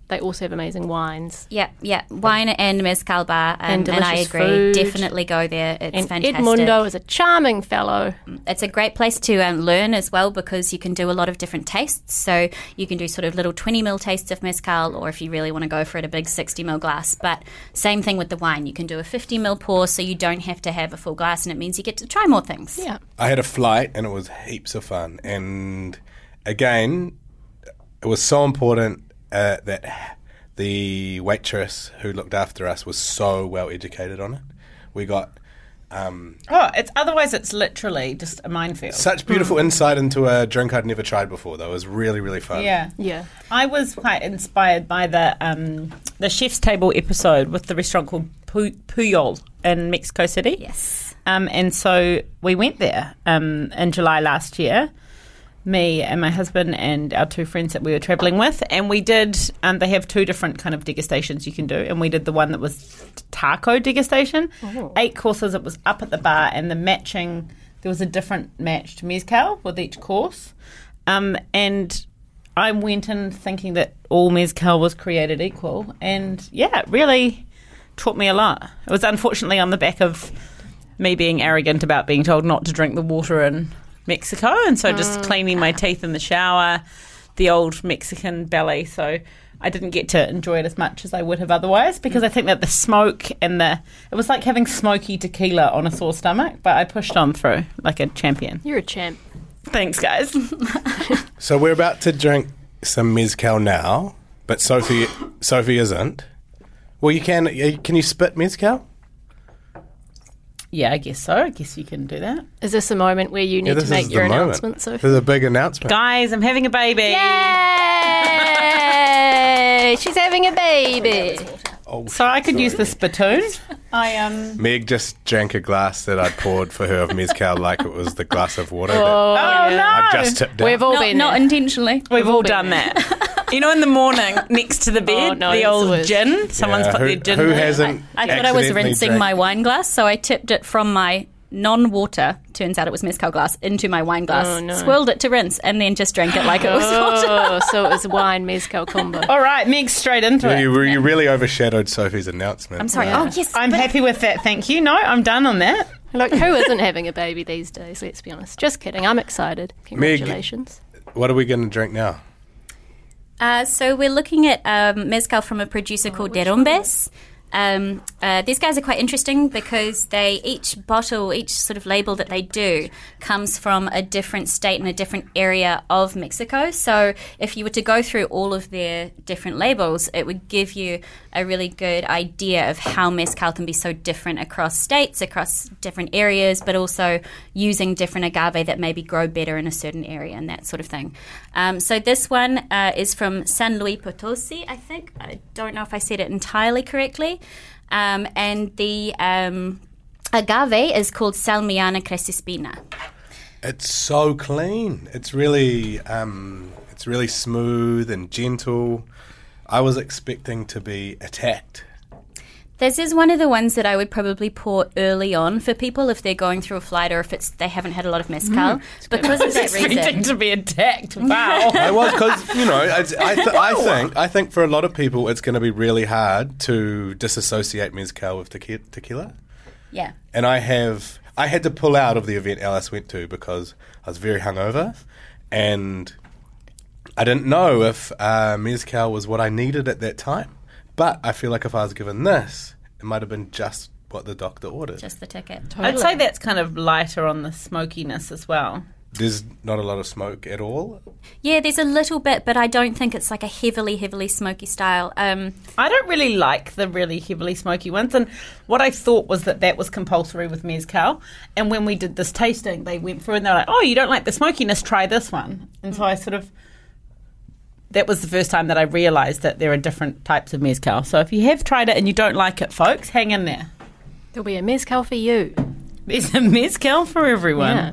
D: they also have amazing wines.
F: Yeah, yeah. Wine and mezcal bar. Um,
D: And
F: and I
D: delicious
F: agree.
D: food.
F: Definitely go there. It's
D: And
F: fantastic.
D: Edmundo is a charming fellow.
F: It's a great place to um, learn as well, because you can do a lot of different tastes. So you can do sort of little twenty mil tastes of mezcal, or if you really want to go for it, a big sixty mil glass. But same thing with the wine. You can do a fifty mil pour, so you don't have to have a full glass, and it means you get to try more things.
D: Yeah.
C: I had a flight and it was heaps of fun. And again, it was so important uh, that the waitress who looked after us was so well educated on it. We got um,
E: Oh, it's otherwise it's literally just a minefield.
C: such beautiful insight into a drink I'd never tried before, though. It was really, really fun.
E: Yeah.
D: Yeah.
E: I was quite inspired by the um, the Chef's Table episode with the restaurant called Pu- Puyol in Mexico City.
F: Yes.
E: Um, and so we went there um, in July last year, me and my husband and our two friends that we were travelling with. And we did, um, they have two different kind of degustations you can do. And we did the one that was taco degustation.
D: Oh.
E: Eight courses, it was up at the bar, and the matching, there was a different matched mezcal with each course. Um, and I went in thinking that all mezcal was created equal. And yeah, it really taught me a lot. It was unfortunately on the back of me being arrogant about being told not to drink the water in Mexico, and so just cleaning my teeth in the shower, the old Mexican belly. So I didn't get to enjoy it as much as I would have otherwise, because I think that the smoke and the it was like having smoky tequila on a sore stomach, but I pushed on through like a champion.
D: You're a champ.
E: Thanks, guys.
C: So we're about to drink some mezcal now, but Sophie Sophie isn't. Well, you can. Can you spit mezcal?
E: Yeah, I guess so. I guess you can do that.
D: Is this a moment where you need
C: Yeah,
D: to
C: this
D: make
C: is
D: your
C: the moment.
D: announcement, Sophie?
C: There's a big announcement.
E: Guys, I'm having a baby.
D: Yay! She's having a baby.
C: Oh,
E: So I could
C: sorry.
E: use the spittoon. I um
C: Meg just drank a glass that I poured for her of mezcal like it was the glass of water
D: Oh,
C: that
E: Oh no.
C: I just tipped down.
D: We've all
F: Not,
D: been
F: not
D: there.
F: intentionally.
E: We've all
D: been
E: done
D: there.
E: that. You know, in the morning, next to the bed,
D: Oh, no,
E: the
D: it's
E: old
D: the worst.
E: gin. Someone's
C: Yeah,
E: put
C: who,
E: their gin
C: who
E: there.
C: hasn't
F: I thought I was
C: accidentally
F: rinsing
C: drank-
F: my wine glass, so I tipped it from my non-water, turns out it was mezcal glass, into my wine glass,
D: Oh, no.
F: swirled it to rinse, and then just drank it like it was water.
D: Oh, so it was wine mezcal combo.
E: All right, Meg, straight into
C: Yeah,
E: it.
C: you, you really overshadowed Sophie's announcement.
F: I'm sorry.
D: Yeah.
F: Oh, yes.
E: I'm
F: but-
E: happy with that, thank you. No, I'm done on that.
D: Look, who isn't having a baby these days, let's be honest. Just kidding, I'm excited. Congratulations.
C: What are we going to drink now?
F: Uh, so we're looking at um, mezcal from a producer called Derumbes. Um, uh, these guys are quite interesting because they each bottle, each sort of label that they do comes from a different state and a different area of Mexico. So if you were to go through all of their different labels, it would give you a really good idea of how mezcal can be so different across states, across different areas, but also using different agave that maybe grow better in a certain area and that sort of thing. Um, so this one uh, is from San Luis Potosi, I think. I don't know if I said it entirely correctly. Um, and the um, agave is called Salmiana Crecispina.
C: It's so clean. It's really, um, it's really smooth and gentle. I was expecting to be attacked.
F: This is one of the ones that I would probably pour early on for people if they're going through a flight or if it's they haven't had a lot of mezcal. because of that
E: Expecting
F: reason.
E: to be attacked. Wow.
C: I was because you know it's, I, th- I think I think for a lot of people it's going to be really hard to disassociate mezcal with tequi- tequila.
F: Yeah.
C: And I have I had to pull out of the event Alice went to because I was very hungover, and I didn't know if uh, mezcal was what I needed at that time. But I feel like if I was given this, it might have been just what the doctor ordered.
F: Just the ticket.
E: I'd say that's kind of lighter on the smokiness as well.
C: There's not a lot of smoke at all.
F: Yeah, there's a little bit, but I don't think it's like a heavily, heavily smoky style. Um,
E: I don't really like the really heavily smoky ones, and what I thought was that that was compulsory with mezcal. And when we did this tasting, they went through and they're like, "Oh, you don't like the smokiness? Try this one." And so I sort of, that was the first time that I realised that there are different types of mezcal. So if you have tried it and you don't like it, folks, hang in there.
D: There'll be a mezcal for you.
E: There's a mezcal for everyone.
D: Yeah.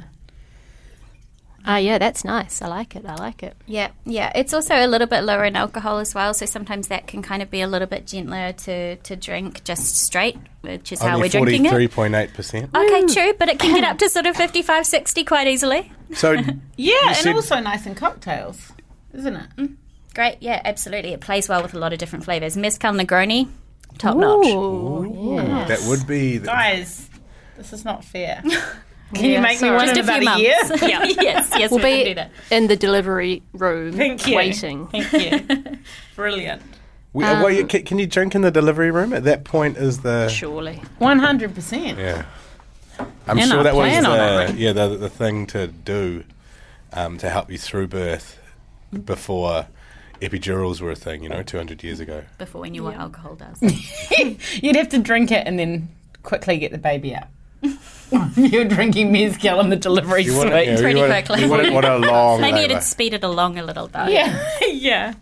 D: Ah, yeah, that's nice. I like it. I like it.
F: yeah, yeah. It's also a little bit lower in alcohol as well, so sometimes that can kind of be a little bit gentler to, to drink just straight, which is how
C: Only
F: we're drinking
C: forty-three
F: it.
C: point eight percent.
F: Okay, true, but it can get up to sort of fifty-five, sixty quite easily.
C: So
E: Yeah, and
C: said-
E: also nice in cocktails, isn't it?
F: Great, yeah, absolutely. It plays well with a lot of different flavours. Mezcal Negroni, top notch.
D: Ooh, yeah.
C: That would be... The,
E: Guys, this is not fair. Can
D: Yeah,
E: you make me
D: sorry.
E: one
F: Just
E: in
F: a few
E: about a year?
F: months. yeah. Yes, yes,
D: We'll
F: we can
D: be
F: do that.
D: in the delivery room
E: Thank you.
D: waiting.
E: Thank you. Brilliant.
C: we, well, you, can, can you drink in the delivery room? At that point is the...
D: Surely.
E: one hundred percent.
C: Yeah. I'm
E: You're
C: sure
E: not
C: that was
E: playing on
C: the,
E: it, right?
C: yeah, the, the thing to do um, to help you through birth before epidurals were a thing, you know, two hundred years ago.
F: Before we knew what alcohol does.
E: You'd have to drink it and then quickly get the baby out. You're drinking mezcal in the delivery
C: You
E: suite.
C: wouldn't, yeah,
F: Pretty
C: you wouldn't,
F: quickly.
C: you wouldn't want a long
F: Maybe
C: labour.
F: it'd speed it along a little, though.
E: Yeah, yeah.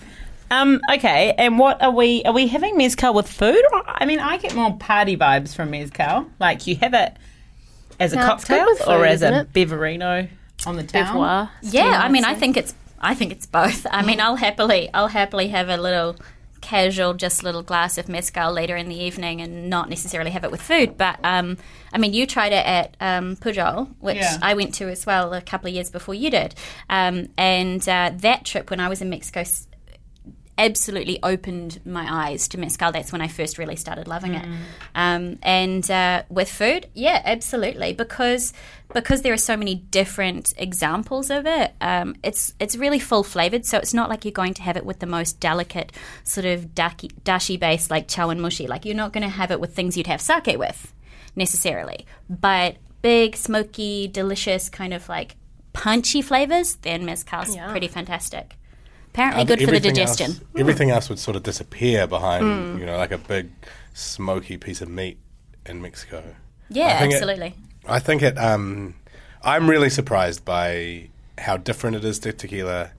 E: Um, okay, and what are we? Are we having mezcal with food? I mean, I get more party vibes from mezcal. Like you have it as a
D: No, it's good
E: cocktail
D: with
E: or
D: food,
E: as
D: isn't
E: a
D: it?
E: beverino on the town.
D: Beauvoir.
F: Yeah, I mean, I
D: say.
F: think it's, I think it's both. I mean, I'll happily, I'll happily have a little casual, just little glass of mezcal later in the evening, and not necessarily have it with food. But um, I mean, you tried it at um, Pujol, which
E: Yeah.
F: I went to as well a couple of years before you did, um, and uh, that trip when I was in Mexico s- absolutely opened my eyes to mezcal. That's when I first really started loving it. Um, and uh, with food, yeah, absolutely, because because there are so many different examples of it. Um, it's it's really full flavored, so it's not like you're going to have it with the most delicate sort of dashi, dashi based like chow and mushi. Like you're not going to have it with things you'd have sake with necessarily, but big, smoky, delicious kind of like punchy flavors. Then mezcal's
D: Yeah.
F: pretty fantastic. Apparently
C: Um,
F: good for the
C: everything
F: digestion.
C: Else, everything else would sort of disappear behind, you know, like a big smoky piece of meat in Mexico.
F: Yeah,
C: I think it-
F: absolutely.
C: I think it. Um, I'm really surprised by how different it is to tequila,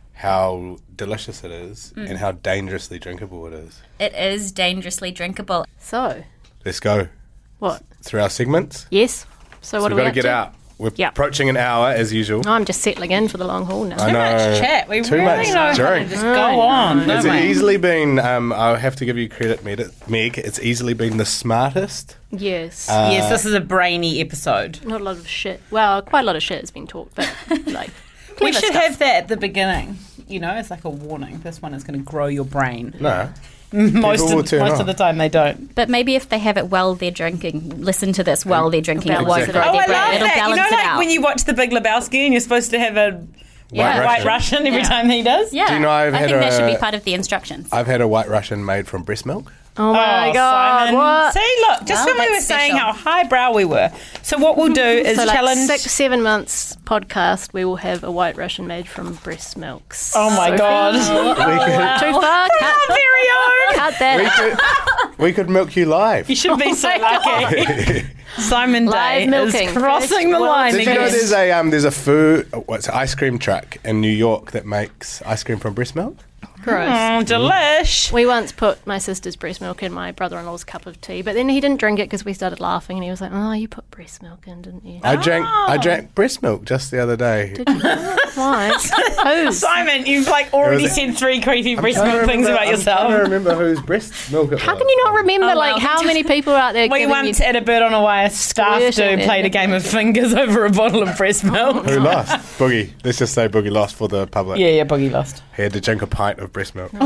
C: how delicious it is,
F: Mm.
C: and how dangerously drinkable it is.
F: It is dangerously drinkable.
D: So,
C: Let's go
D: what?
C: through our segments.
D: Yes. So,
C: So
D: what
C: we've
D: are we
C: got to
D: up
C: get
D: to?
C: out. We're
D: Yeah.
C: approaching an hour as usual.
D: I'm just settling in for the long haul now.
C: I
E: Too
C: know.
E: much chat. We
C: Too
E: really
C: much
E: know how to
C: drink.
E: just go on.
C: Has
E: don't
C: it
E: we?
C: easily been? Um, I'll have to give you credit, Meg. Meg, it's easily been the smartest.
D: Yes.
C: Uh,
E: Yes, this is a brainy episode.
D: Not a lot of shit. Well, quite a lot of shit has been talked, but like
E: We
D: clever
E: should
D: stuff.
E: have that at the beginning. You know, it's like a warning. This one is going to grow your brain.
C: No,
E: Most
C: People will
E: of,
C: turn
E: most
C: off.
E: of the time they don't.
F: But maybe if they have it while they're drinking, listen to this while they're drinking, it won't
C: Exactly.
F: grow
E: Oh,
F: their
E: I
F: brain.
E: love
F: It'll
E: that. You
F: balance
E: know,
F: it
E: like
F: out.
E: when you watch The Big Lebowski and you're supposed to have a
F: Yeah.
E: White Russian every
F: Yeah.
E: time he does?
F: yeah,
C: Do you know I've
F: I
C: had
F: think that should
C: a-
F: be part of the instructions.
C: I've had a White Russian made from breast milk.
D: Oh my
E: Oh,
D: god!
E: Simon.
D: What?
E: See, look, just
F: Well,
E: when we were
F: that's
E: saying
F: special.
E: how highbrow we were. So what we'll do is
D: So like
E: challenge.
D: six, seven months podcast, we will have a White Russian made from breast milk.
E: Oh my
D: Sophie.
E: god!
D: Too far? Cut,
E: Our very own.
D: cut
C: We
D: that.
C: could, we could milk you live.
E: You should be so lucky. Simon
D: Live
E: Day
D: milking.
E: is crossing the
D: First
E: line
C: Did you know
E: again.
C: there's a um, there's a food what's an ice cream truck in New York that makes ice cream from breast milk?
D: Gross.
E: Mm, delish.
D: We once put my sister's breast milk in my brother-in-law's cup of tea, but then he didn't drink it because we started laughing, and he was like, "Oh, you put breast milk in, didn't you?"
C: I drank I drank breast milk just the other day.
D: Did you? Why? Whose?
E: Simon, you've like already
C: It was-
E: said three creepy breast
C: Trying to
E: milk things
C: remember-
E: about
C: I'm
E: yourself.
C: trying to remember whose breast milk it
D: How
C: was.
D: can you not remember
E: Oh, well.
D: like how many people are out there?
E: We
D: giving
E: once
D: you...
E: had a bird on a wire staff
D: Squirting
E: do
D: it.
E: played a game of fingers over a bottle of breast milk.
C: Who lost? Boogie. Let's just say Boogie lost for the public.
E: Yeah, yeah, Boogie lost.
C: He had to drink a pint of breast milk.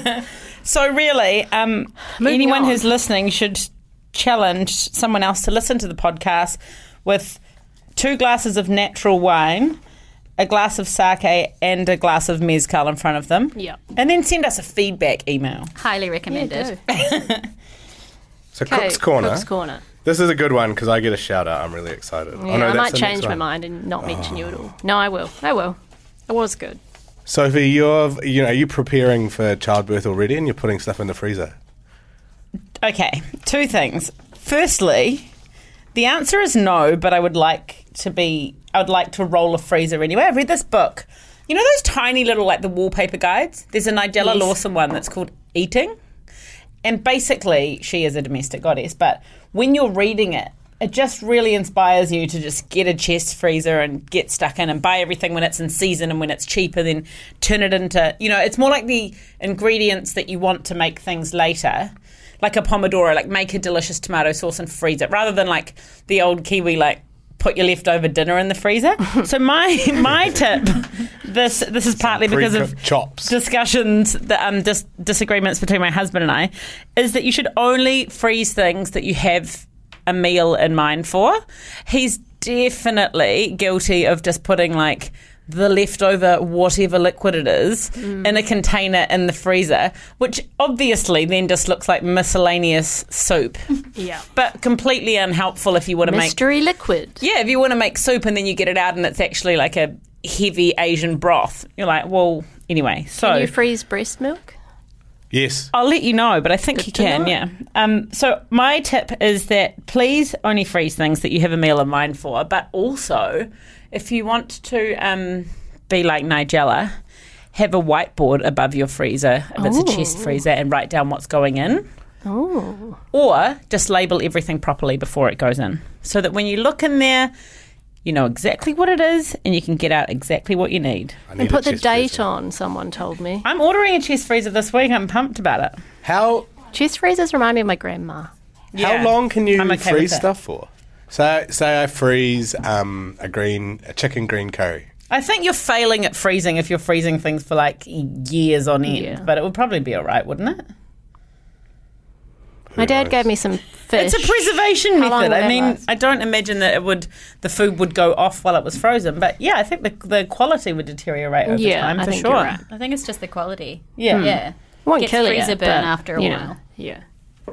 E: So really, um,
D: Moving
E: anyone
D: on.
E: who's listening should challenge someone else to listen to the podcast with two glasses of natural wine, a glass of sake, and a glass of mezcal in front of them.
D: Yeah.
E: And then send us a feedback email.
F: Highly
D: Yeah,
F: recommended.
D: do.
C: So
D: Okay,
C: Cook's Corner.
D: Cook's Corner.
C: This is a good one because I get a shout out. I'm really excited.
D: Yeah,
C: oh, no,
D: I
C: that's
D: might
C: the
D: change
C: next
D: my
C: one.
D: mind and not mention you at all. No, I will. I will. It was good.
C: Sophie, you're you know are you preparing for childbirth already, and you're putting stuff in the freezer?
E: Okay, two things. Firstly, the answer is no, but I would like to be, I would like to roll a freezer anyway. I've read this book. You know those tiny little, like the wallpaper guides? There's a Nigella
D: Yes.
E: Lawson one that's called Eating. And basically, she is a domestic goddess, but when you're reading it, it just really inspires you to just get a chest freezer and get stuck in and buy everything when it's in season and when it's cheaper, then turn it into, you know, it's more like the ingredients that you want to make things later. Like a pomodoro, like make a delicious tomato sauce and freeze it, rather than like the old Kiwi, like put your leftover dinner in the freezer. So my my tip this this is partly because of
C: Pre-cooked chops.
E: discussions, the, um, dis- disagreements between my husband and I, is that you should only freeze things that you have a meal in mind for. He's definitely guilty of just putting like the leftover whatever liquid it is mm. in a container in the freezer, which obviously then just looks like miscellaneous soup.
D: Yeah.
E: But completely unhelpful if you want to make...
D: Mystery liquid.
E: Yeah, if you want to make soup and then you get it out and it's actually like a heavy Asian broth. You're like, well, anyway, so...
D: Can you freeze breast milk?
C: Yes.
E: I'll let you know, but I think
D: Good
E: you
D: to
E: can,
D: know.
E: yeah. Um, so my tip is that please only freeze things that you have a meal in mind for, but also... If you want to um, be like Nigella, have a whiteboard above your freezer, if it's a chest freezer, and write down what's going in.
D: Oh.
E: Or just label everything properly before it goes in, so that when you look in there, you know exactly what it is and you can get out exactly what you need.
C: I need
D: And
C: a
D: put the
C: chest
D: date
C: freezer.
D: on, someone told me.
E: I'm ordering a chest freezer this week. I'm pumped about it.
C: How
D: Chest freezers remind me of my grandma.
E: Yeah.
C: how long can you
E: I'm okay
C: freeze
E: with it.
C: stuff for? So say I freeze um, a green a chicken green curry.
E: I think you're failing at freezing if you're freezing things for like years on end,
D: Yeah.
E: but it would probably be all right, wouldn't it?
D: My dad
C: knows?
D: gave me some fish.
E: It's a preservation
D: How long
E: method.
D: will
E: I
D: that
E: mean,
D: last?
E: I don't imagine that it would the food would go off while it was frozen, but yeah, I think the the quality would deteriorate over
D: Yeah,
E: time
D: I
E: for
D: think
E: sure.
D: you're right.
F: I think it's just the quality.
E: Yeah.
F: Yeah.
D: Won't
F: Gets
D: kill you,
F: freezer burn
D: but,
F: after a
D: you
F: while.
D: know, yeah.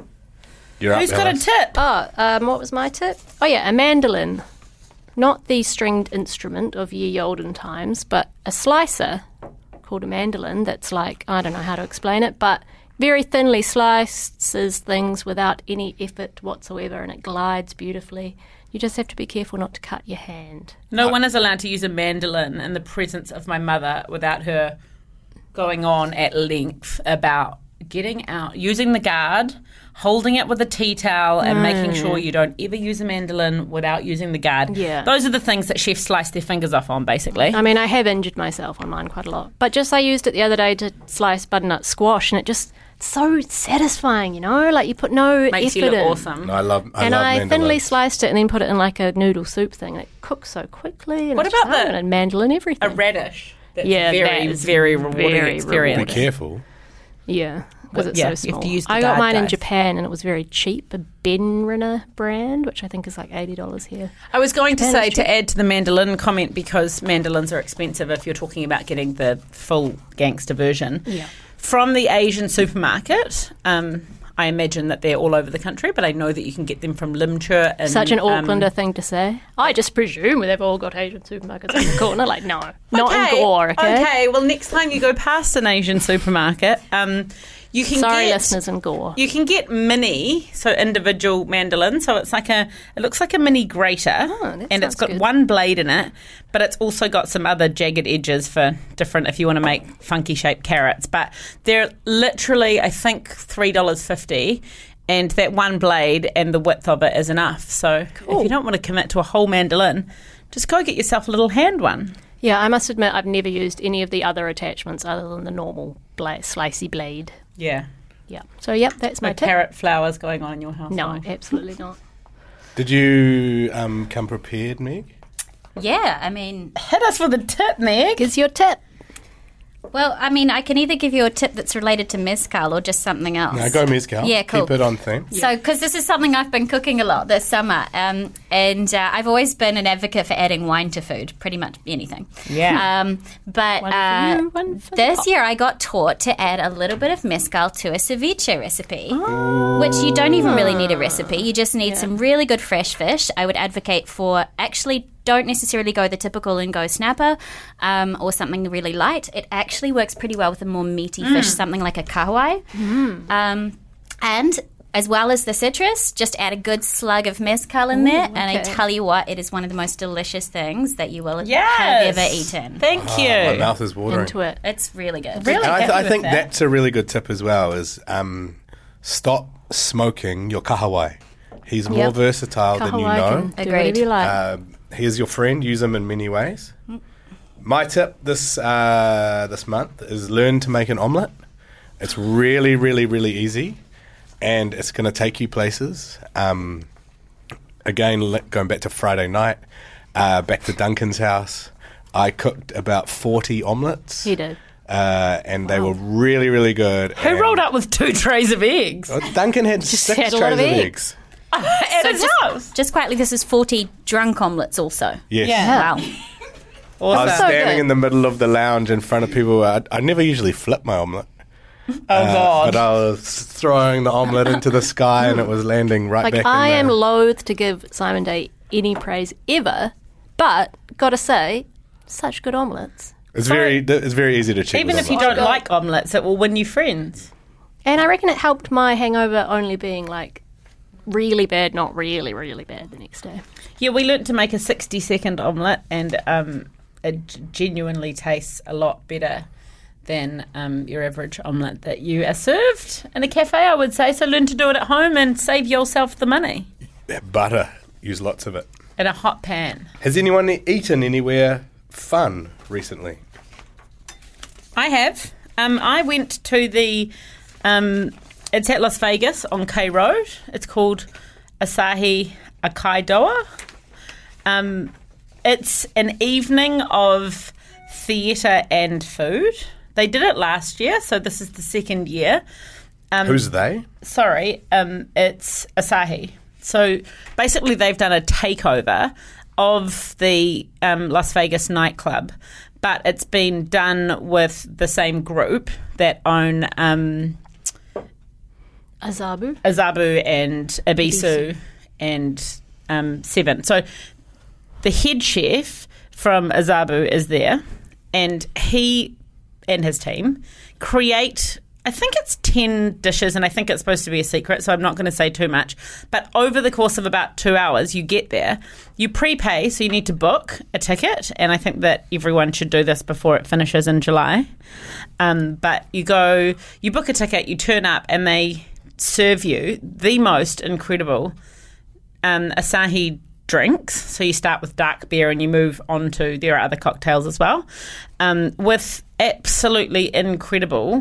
C: You're up,
E: Who's got a
C: Alice.
E: tip?
D: Oh, um, what was my tip? Oh, yeah, a mandolin. Not the stringed instrument of ye olden times, but a slicer called a mandolin that's like, I don't know how to explain it, but very thinly slices things without any effort whatsoever, and it glides beautifully. You just have to be careful not to cut your hand.
E: No one is allowed to use a mandolin in the presence of my mother without her going on at length about getting out, using the guard, holding it with a tea towel, and making sure you don't ever use a mandolin without using the guard.
D: Yeah.
E: Those are the things that chefs slice their fingers off on, basically.
D: I mean, I have injured myself on mine quite a lot. But just I used it the other day to slice butternut squash, and it just it's so satisfying, you know? Like you put no
E: Makes
D: effort
E: you look
D: in.
E: awesome.
C: No, I love I
D: and
C: love
D: I
C: mandolins.
D: thinly sliced it and then put it in like a noodle soup thing. It cooks so quickly. And
E: What
D: it's just,
E: about the-
D: oh, and mandolin everything?
E: A radish. That's
D: Yeah,
E: very,
D: that is
E: very rewarding
D: very
E: experience.
C: Be careful.
D: Yeah, because
E: Well,
D: it's
E: yeah,
D: so
E: you have
D: small.
E: to use the
D: I got
E: guard
D: mine in
E: guys.
D: Japan and it was very cheap. A Benriner brand, which I think is like eighty dollars here.
E: I was going to
D: Japan
E: say
D: is
E: to
D: cheap.
E: add to the mandolin comment, because mandolins are expensive if you're talking about getting the full gangster version.
D: Yeah.
E: From the Asian supermarket, um, I imagine that they're all over the country, but I know that you can get them from Limchur. And,
D: Such an Aucklander
E: um,
D: thing to say. I just presume they've all got Asian supermarkets in the corner. Like, no, not in Gore, okay?
E: Okay, well, next time you go past an Asian supermarket, um, you can
D: Sorry,
E: get...
D: listeners in Gore.
E: You can get mini, so individual mandolin. So it's like a, it looks like a mini grater,
D: Oh, that
E: and it's
D: sounds
E: got
D: good.
E: one blade in it, but it's also got some other jagged edges for different, if you want to make funky shaped carrots. But they're literally, I think, three dollars fifty, and that one blade and the width of it is enough. So if you don't want to commit to a whole mandolin, just go get yourself a little hand one.
D: Yeah, I must admit I've never used any of the other attachments other than the normal bla- slicey blade.
E: Yeah,
D: Yeah. So, yep, that's my
E: no
D: tip.
E: carrot flowers going on in your house.
D: No, absolutely not.
C: Did you um, come prepared, Meg?
F: Yeah, I mean,
E: Hit us with a tip, Meg.
D: Is your tip?
F: well, I mean, I can either give you a tip that's related to mezcal or just something else.
C: No, go mezcal.
F: Yeah, cool.
C: Keep it on theme.
F: So, because this is something I've been cooking a lot this summer, um, and uh, I've always been an advocate for adding wine to food, pretty much anything.
E: Yeah.
F: Um, but
D: One for
F: uh,
D: you, one for the
F: this
D: pot.
F: year I got taught to add a little bit of mezcal to a ceviche recipe, which you don't even really need a recipe. You just need some really good fresh fish. I would advocate for actually don't necessarily go the typical and go snapper um, or something really light. It actually works pretty well with a more meaty fish, something like a kahawai. Um, and as well as the citrus, just add a good slug of mezcal in there. And I
D: okay.
F: tell you what, it is one of the most delicious things that you will
E: Yes.
F: have ever eaten.
E: Thank you.
C: My mouth is watering.
D: Into it.
F: It's really good.
E: Really?
C: And I, th-
E: happy
C: I
E: with
C: think
E: that.
C: that's a really good tip as well. Is um, stop smoking your kahawai. He's more
D: Yep.
C: versatile than you
D: Kahawai
C: know.
D: can do
F: Agreed.
D: whatever you like.
C: Um, he's your friend. Use him in many ways. My tip this uh, this month is learn to make an omelette. It's really, really, really easy, and it's going to take you places. Um, again, le- going back to Friday night, uh, back to Duncan's house. I cooked about forty omelettes.
D: He did.
C: Uh, and they were really, really good.
E: Who
C: and
E: rolled up with two trays of eggs?
C: Oh, Duncan had
D: Just
C: six
D: had a
C: trays
D: lot
C: of
D: of
C: eggs.
E: At
F: So
E: his
F: just,
E: house.
F: just quietly, this is forty drunk omelettes also.
C: Yes.
E: Yeah.
F: Wow.
C: I was
E: Awesome.
D: so
C: standing
D: good.
C: in the middle of the lounge in front of people. I, I never usually flip my omelette.
E: Oh,
C: Uh,
E: God.
C: But I was throwing the omelette into the sky and it was landing right
D: Like,
C: back
D: I
C: in
D: am
C: there.
D: loath to give Simon Day any praise ever, but gotta say, such good omelettes.
C: It's very it's very easy to cheat
E: Even
C: with
E: if you
C: omelette.
E: don't like omelettes, it will win you friends.
D: And I reckon it helped my hangover only being like really bad, not really, really bad the next day.
E: Yeah, we learnt to make a sixty-second omelette, and um, it g- genuinely tastes a lot better than um, your average omelette that you are served in a cafe, I would say. So learn to do it at home and save yourself the money
C: That butter, use lots of it.
E: in a hot pan.
C: Has anyone eaten anywhere fun recently?
E: I have. Um, I went to the. Um, it's at Las Vegas on K Road. It's called Asahi Akaidoa. Um, it's an evening of theatre and food. They did it last year, so this is the second year. Um,
C: Who's they?
E: Sorry, um, it's Asahi. So basically, they've done a takeover of the um, Las Vegas nightclub, but it's been done with the same group that own um,
D: Azabu.
E: Azabu and Ibisu, and um, Seven. So the head chef from Azabu is there, and he and his team create, I think it's ten dishes, and I think it's supposed to be a secret, so I'm not going to say too much. But over the course of about two hours, you get there. You prepay, so you need to book a ticket, and I think that everyone should do this before it finishes in July. Um, but you go, you book a ticket, you turn up, and they serve you the most incredible um, Asahi drinks. So you start with dark beer and you move on to, there are other cocktails as well, um, with absolutely incredible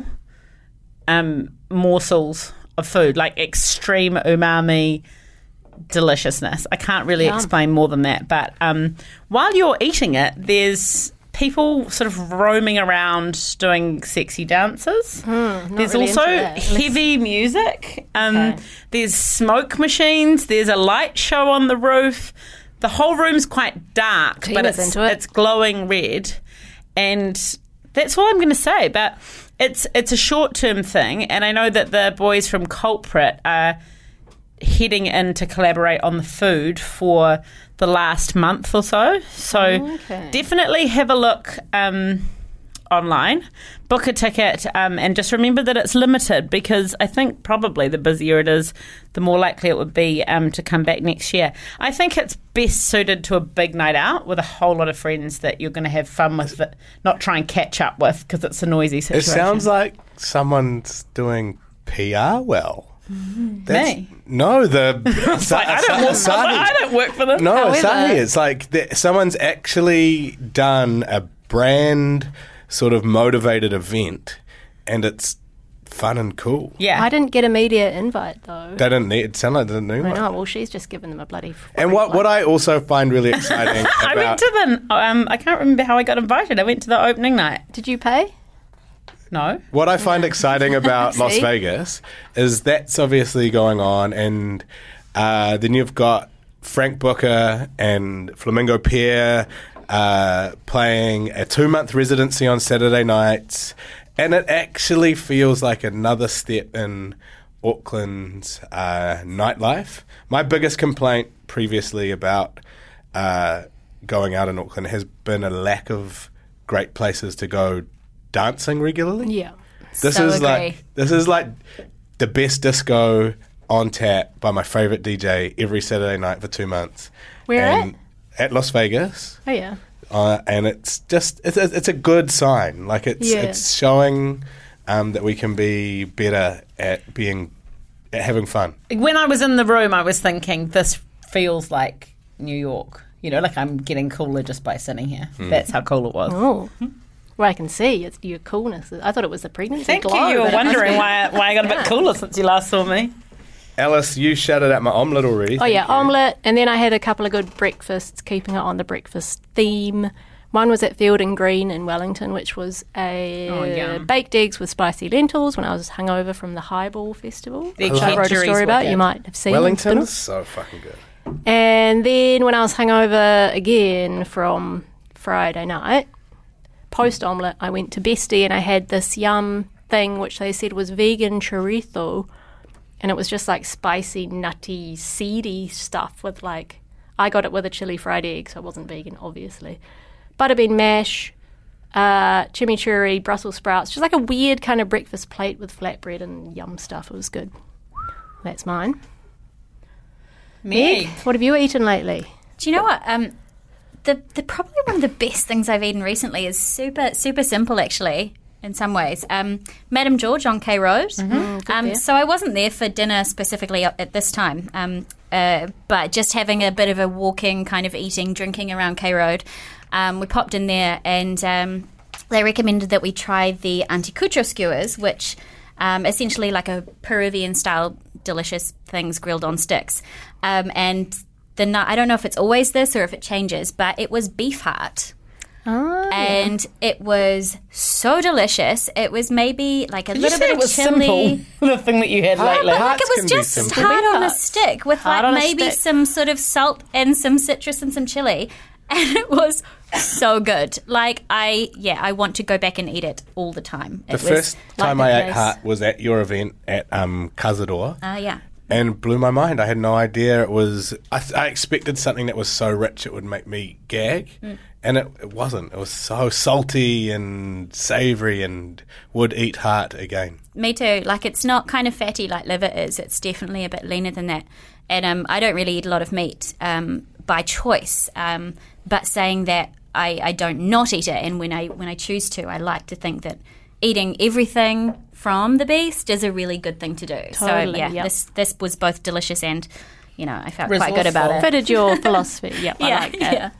E: um, morsels of food, like extreme umami deliciousness. I can't really
D: Yum.
E: explain more than that. But um, while you're eating it, there's people sort of roaming around doing sexy dances. There's
D: really
E: also
D: into that.
E: heavy music. Um,
D: Okay.
E: There's smoke machines. There's a light show on the roof. The whole room's quite dark, but
D: Tina's
E: it's,
D: into it.
E: it's glowing red. And that's all I'm going to say. But it's it's a short-term thing. And I know that the boys from Culprit are heading in to collaborate on the food for the last month or so. So
D: Okay.
E: definitely have a look um, online, book a ticket, um, and just remember that it's limited, because I think probably the busier it is, the more likely it would be um, to come back next year. I think it's best suited to a big night out with a whole lot of friends that you're going to have fun with, but not try and catch up with, because it's a noisy
C: It
E: situation.
C: sounds like someone's doing P R well. That's-
E: Me?
C: No, the
E: It's like, I, don't work,
C: Asahi.
E: I don't work for them.
C: No,
D: However-
C: Asahi. It's like the, someone's actually done a brand sort of motivated event, and it's fun and cool.
E: Yeah.
D: I didn't get a media invite though.
C: They didn't need. It sounded like they didn't need
D: I
C: one.
D: know. Well, she's just given them a bloody.
C: And what what I also find really exciting
E: I went
C: about
E: to the. Um, I can't remember how I got invited. I went to the opening night.
D: Did you pay?
E: No.
C: what I find exciting about Las
D: See?
C: Vegas is that's obviously going on, and uh, then you've got Frank Booker and Flamingo Pier uh, playing a two month residency on Saturday nights, and it actually feels like another step in Auckland's uh, nightlife. My biggest complaint previously about uh, going out in Auckland has been a lack of great places to go dancing regularly.
D: Yeah.
C: This
F: So
C: is
F: agree.
C: like this is like the best disco on tap by my favorite D J every Saturday night for two months.
D: Where
C: and at Las Vegas,
D: Oh yeah.
C: uh, and it's just it's a, it's a good sign. Like it's
D: Yeah.
C: it's showing um, that we can be better at being at having fun.
E: When I was in the room, I was thinking, this feels like New York. You know, like I'm getting cooler just by sitting here.
C: Hmm.
E: That's how cool it was.
D: Oh. Well, I can see it's your coolness. I thought it was the pregnancy
E: Thank
D: glow.
E: you. You were
D: but it must
E: wondering
D: be-
E: why, why I got a bit cooler since you last saw me.
C: Alice, you shouted at my omelette already.
D: Oh
C: Thank
D: yeah,
C: you.
D: omelette, and then I had a couple of good breakfasts, keeping it on the breakfast theme. One was at Field and Green in Wellington, which was a
E: Oh, yum.
D: baked eggs with spicy lentils when I was hungover from the Highball Festival,
E: The
D: which I wrote a
E: cherries
D: story
E: were
D: about.
E: good.
D: You might have seen.
C: Wellington
D: on
C: is so fucking good.
D: And then when I was hungover again from Friday night, post omelette, I went to Bestie and I had this yum thing which they said was vegan chorizo, and it was just like spicy, nutty, seedy stuff with like, I got it with a chili fried egg, so it wasn't vegan, obviously. Butterbean mash, uh, chimichurri, Brussels sprouts, just like a weird kind of breakfast plate with flatbread and yum stuff. It was good. That's mine.
E: Me.
D: Meg, what have you eaten lately?
F: Do you know what? Um, the the probably one of the best things I've eaten recently is super super simple actually. In some ways, um, Madame George on K Road.
D: Mm,
F: um,
D: there.
F: so I wasn't there for dinner specifically at this time, um, uh, but just having a bit of a walking, kind of eating, drinking around K Road. Um, we popped in there, and um, they recommended that we try the anticucho skewers, which um, essentially like a Peruvian style delicious things grilled on sticks. Um, and the nut, I don't know if it's always this or if it changes, but it was beef heart.
D: Oh,
F: And it was so delicious. It was maybe like a
E: Did you
F: little
E: say
F: bit
E: it
F: of
E: was
F: chili.
E: simple? The thing that you had lately.
F: But like
C: Hearts
F: it
C: can
F: was
C: be
F: just
C: simple.
F: hard on a
D: Hearts.
F: stick with
D: Hard
F: like
D: on a
F: maybe
D: stick.
F: some sort of salt and some citrus and some chili. And it was so good. Like I, yeah, I want to go back and eat it all the time. It
C: The
F: was
C: first
F: like
C: time
F: the
C: I ate
F: place.
C: heart was at your event at um, Cazador.
F: Uh, yeah.
C: And blew my mind. I had no idea it was. I, I expected something that was so rich it would make me gag,
F: Mm.
C: and it, it wasn't. It was so salty and savoury, and would eat heart again.
F: Me too. Like it's not kind of fatty like liver is. It's definitely a bit leaner than that. And um, I don't really eat a lot of meat um, by choice. Um, but saying that I, I don't not eat it, and when I when I choose to, I like to think that eating everything from the beast is a really good thing to do. so
D: Totally,
F: yeah,
D: yep.
F: this this was both delicious and, you know, I felt quite good about it.
D: Fitted your philosophy. Yep, I
F: Yeah,
D: like that.
F: yeah.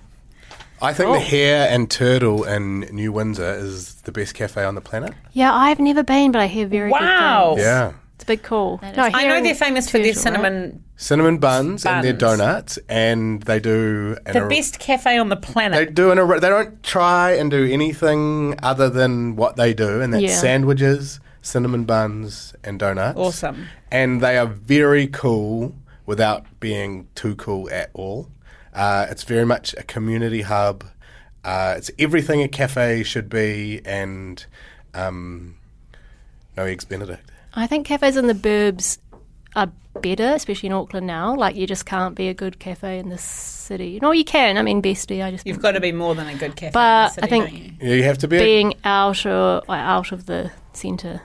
C: I think the Hare and Turtle in New Windsor is the best cafe on the planet.
D: Yeah, I've never been, but I hear very
E: Wow.
D: good things.
C: Yeah.
D: It's a big call.
F: That is-
D: No,
E: I
D: here
E: know
D: in
E: they're famous for their
D: Turtle, right?
E: cinnamon.
C: Cinnamon buns, and their
E: Buns.
C: donuts, and they do an
E: The
C: ar-
E: best cafe on the
C: They
E: planet.
C: do an ar- They don't try and do anything other than what they do, and that's
D: Yeah.
C: sandwiches, cinnamon buns, and donuts.
E: Awesome.
C: And they are very cool without being too cool at all. Uh, it's very much a community hub. Uh, it's everything a cafe should be, and um, no eggs Benedict.
D: I think cafes in the burbs are better, especially in Auckland now. Like, you just can't be a good cafe in this city. No, you can. I mean, Bestie, I just...
E: You've got to be more than a good cafe.
D: But
E: in the
D: I
E: city,
D: think-
E: don't you?
C: Yeah, you have to be.
D: being out or like, out of the centre.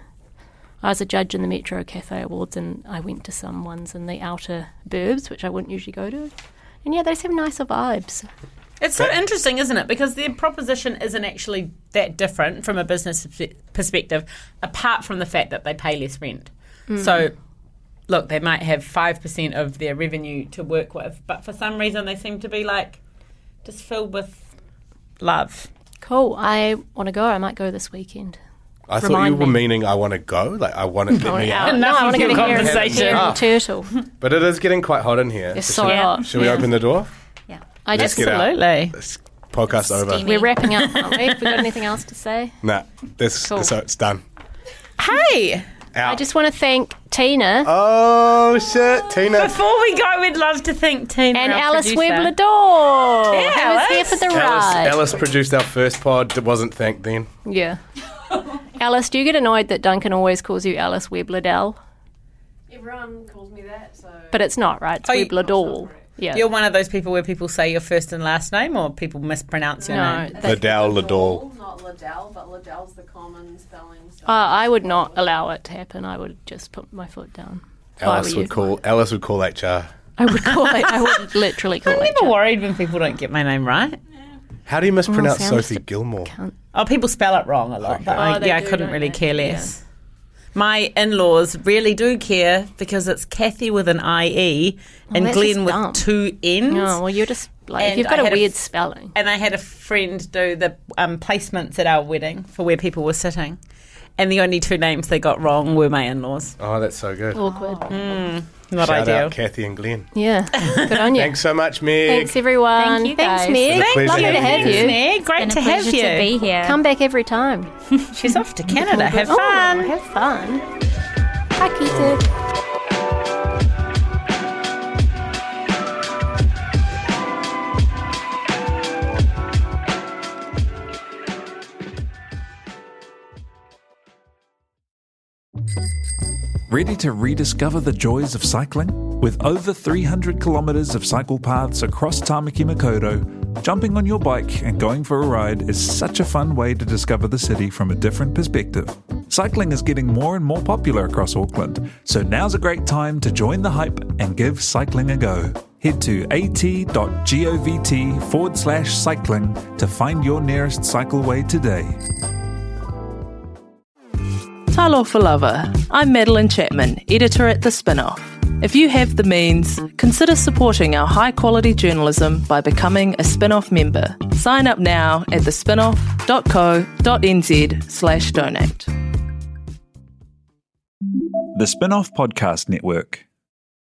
D: I was a judge in the Metro Cafe Awards, and I went to some ones in the outer burbs, which I wouldn't usually go to. And yeah, they just have nicer vibes.
E: It's so interesting, isn't it? Because their proposition isn't actually that different from a business perspe- perspective, apart from the fact that they pay less rent. So, look, they might have five percent of their revenue to work with, but for some reason they seem to be like just filled with love.
D: Cool. I want to go. I might go this weekend.
C: I thought
D: Remind
C: you were
D: me.
C: meaning I want to go. Like, I want to get me out.
E: Enough
D: no, I want
E: of
D: to go
E: your
D: to here and-
E: conversation.
D: here
C: Ah.
D: and Turtle.
C: But it is getting quite hot in here.
D: It's
C: So
D: so
C: should,
D: hot.
C: should we
D: Yeah.
C: open the door?
F: Yeah.
D: I
C: Let's
D: just
C: get out.
E: Absolutely.
C: This podcast over.
F: Steamy.
D: We're wrapping up, aren't we? Have we got anything else to say?
C: Nah, this,
D: Cool.
C: so it's done.
E: Hey,
C: Out.
D: I just want to thank Tina
C: Oh shit, Tina.
E: before we go, we'd love to thank Tina
D: and
E: our
D: Alice
E: producer.
D: Webb-Lador.
E: Yeah,
D: who was here
E: Alice.
D: for the
C: Alice,
D: ride.
C: Alice produced our first pod. It wasn't thanked then.
D: Yeah. Alice, do you get annoyed that Duncan always calls you Alice Webb-Ladell?
G: Everyone calls me that, so.
D: But it's not, right? It's
E: Oh, you-
D: Webb-Lador. Yeah.
E: You're one of those people where people say your first and last name, or people mispronounce your
D: No,
E: name.
D: they-
C: Liddell, Liddell.
G: Not Liddell, but Liddell's the common spelling. So.
D: Uh, I would not allow it to happen. I would just put my foot down. If I
C: Alice
D: were
C: would
D: you.
C: call. Alice would call H R.
D: I would call it. I would literally call
E: I'm
D: it.
E: never worried when people don't get my name right.
C: How do you mispronounce
D: Oh, sounds
C: Sophie
D: like-
C: Gilmore?
E: Oh, people spell it wrong a lot, but
D: Oh,
E: I,
D: they
E: yeah, I
D: do,
E: couldn't
D: don't
E: really
D: they?
E: care less. My in-laws really do care because it's Kathy with an I E and
D: that's
E: Glenn
D: just
E: with
D: dumb.
E: two N's.
D: No, well, you're just like, if
E: And
D: you've got
E: I
D: a
E: had a
D: weird
E: f-
D: spelling.
E: And I had a friend do the um, placements at our wedding for where people were sitting. And the only two names they got wrong were my in-laws.
C: Oh, that's so good.
D: Awkward.
E: Mm, not
C: Shout
E: ideal.
C: out Kathy and Glenn.
D: Yeah. Good on you.
C: Thanks so much, Meg.
D: Thanks, everyone.
F: Thank you,
D: Thanks,
F: guys.
D: Meg.
C: It's a pleasure
D: Lovely to
C: having
D: have
C: you.
D: you.
E: Meg, great
F: Been
E: to
F: a
E: have
F: pleasure
E: you.
F: to be here.
D: Come back every time.
E: She's off to Canada. Have
D: Oh,
E: fun.
D: have fun. Hi, Keita.
A: Ready to rediscover the joys of cycling? With over three hundred kilometres of cycle paths across Tāmaki Makaurau, jumping on your bike and going for a ride is such a fun way to discover the city from a different perspective. Cycling is getting more and more popular across Auckland, so now's a great time to join the hype and give cycling a go. Head to at.govt forward slash cycling to find your nearest cycleway today.
H: Talofa Lover. I'm Madeline Chapman, editor at The Spinoff. If you have the means, consider supporting our high-quality journalism by becoming a Spinoff member. Sign up now at thespinoff.co.nz slash donate.
A: The Spinoff Podcast Network.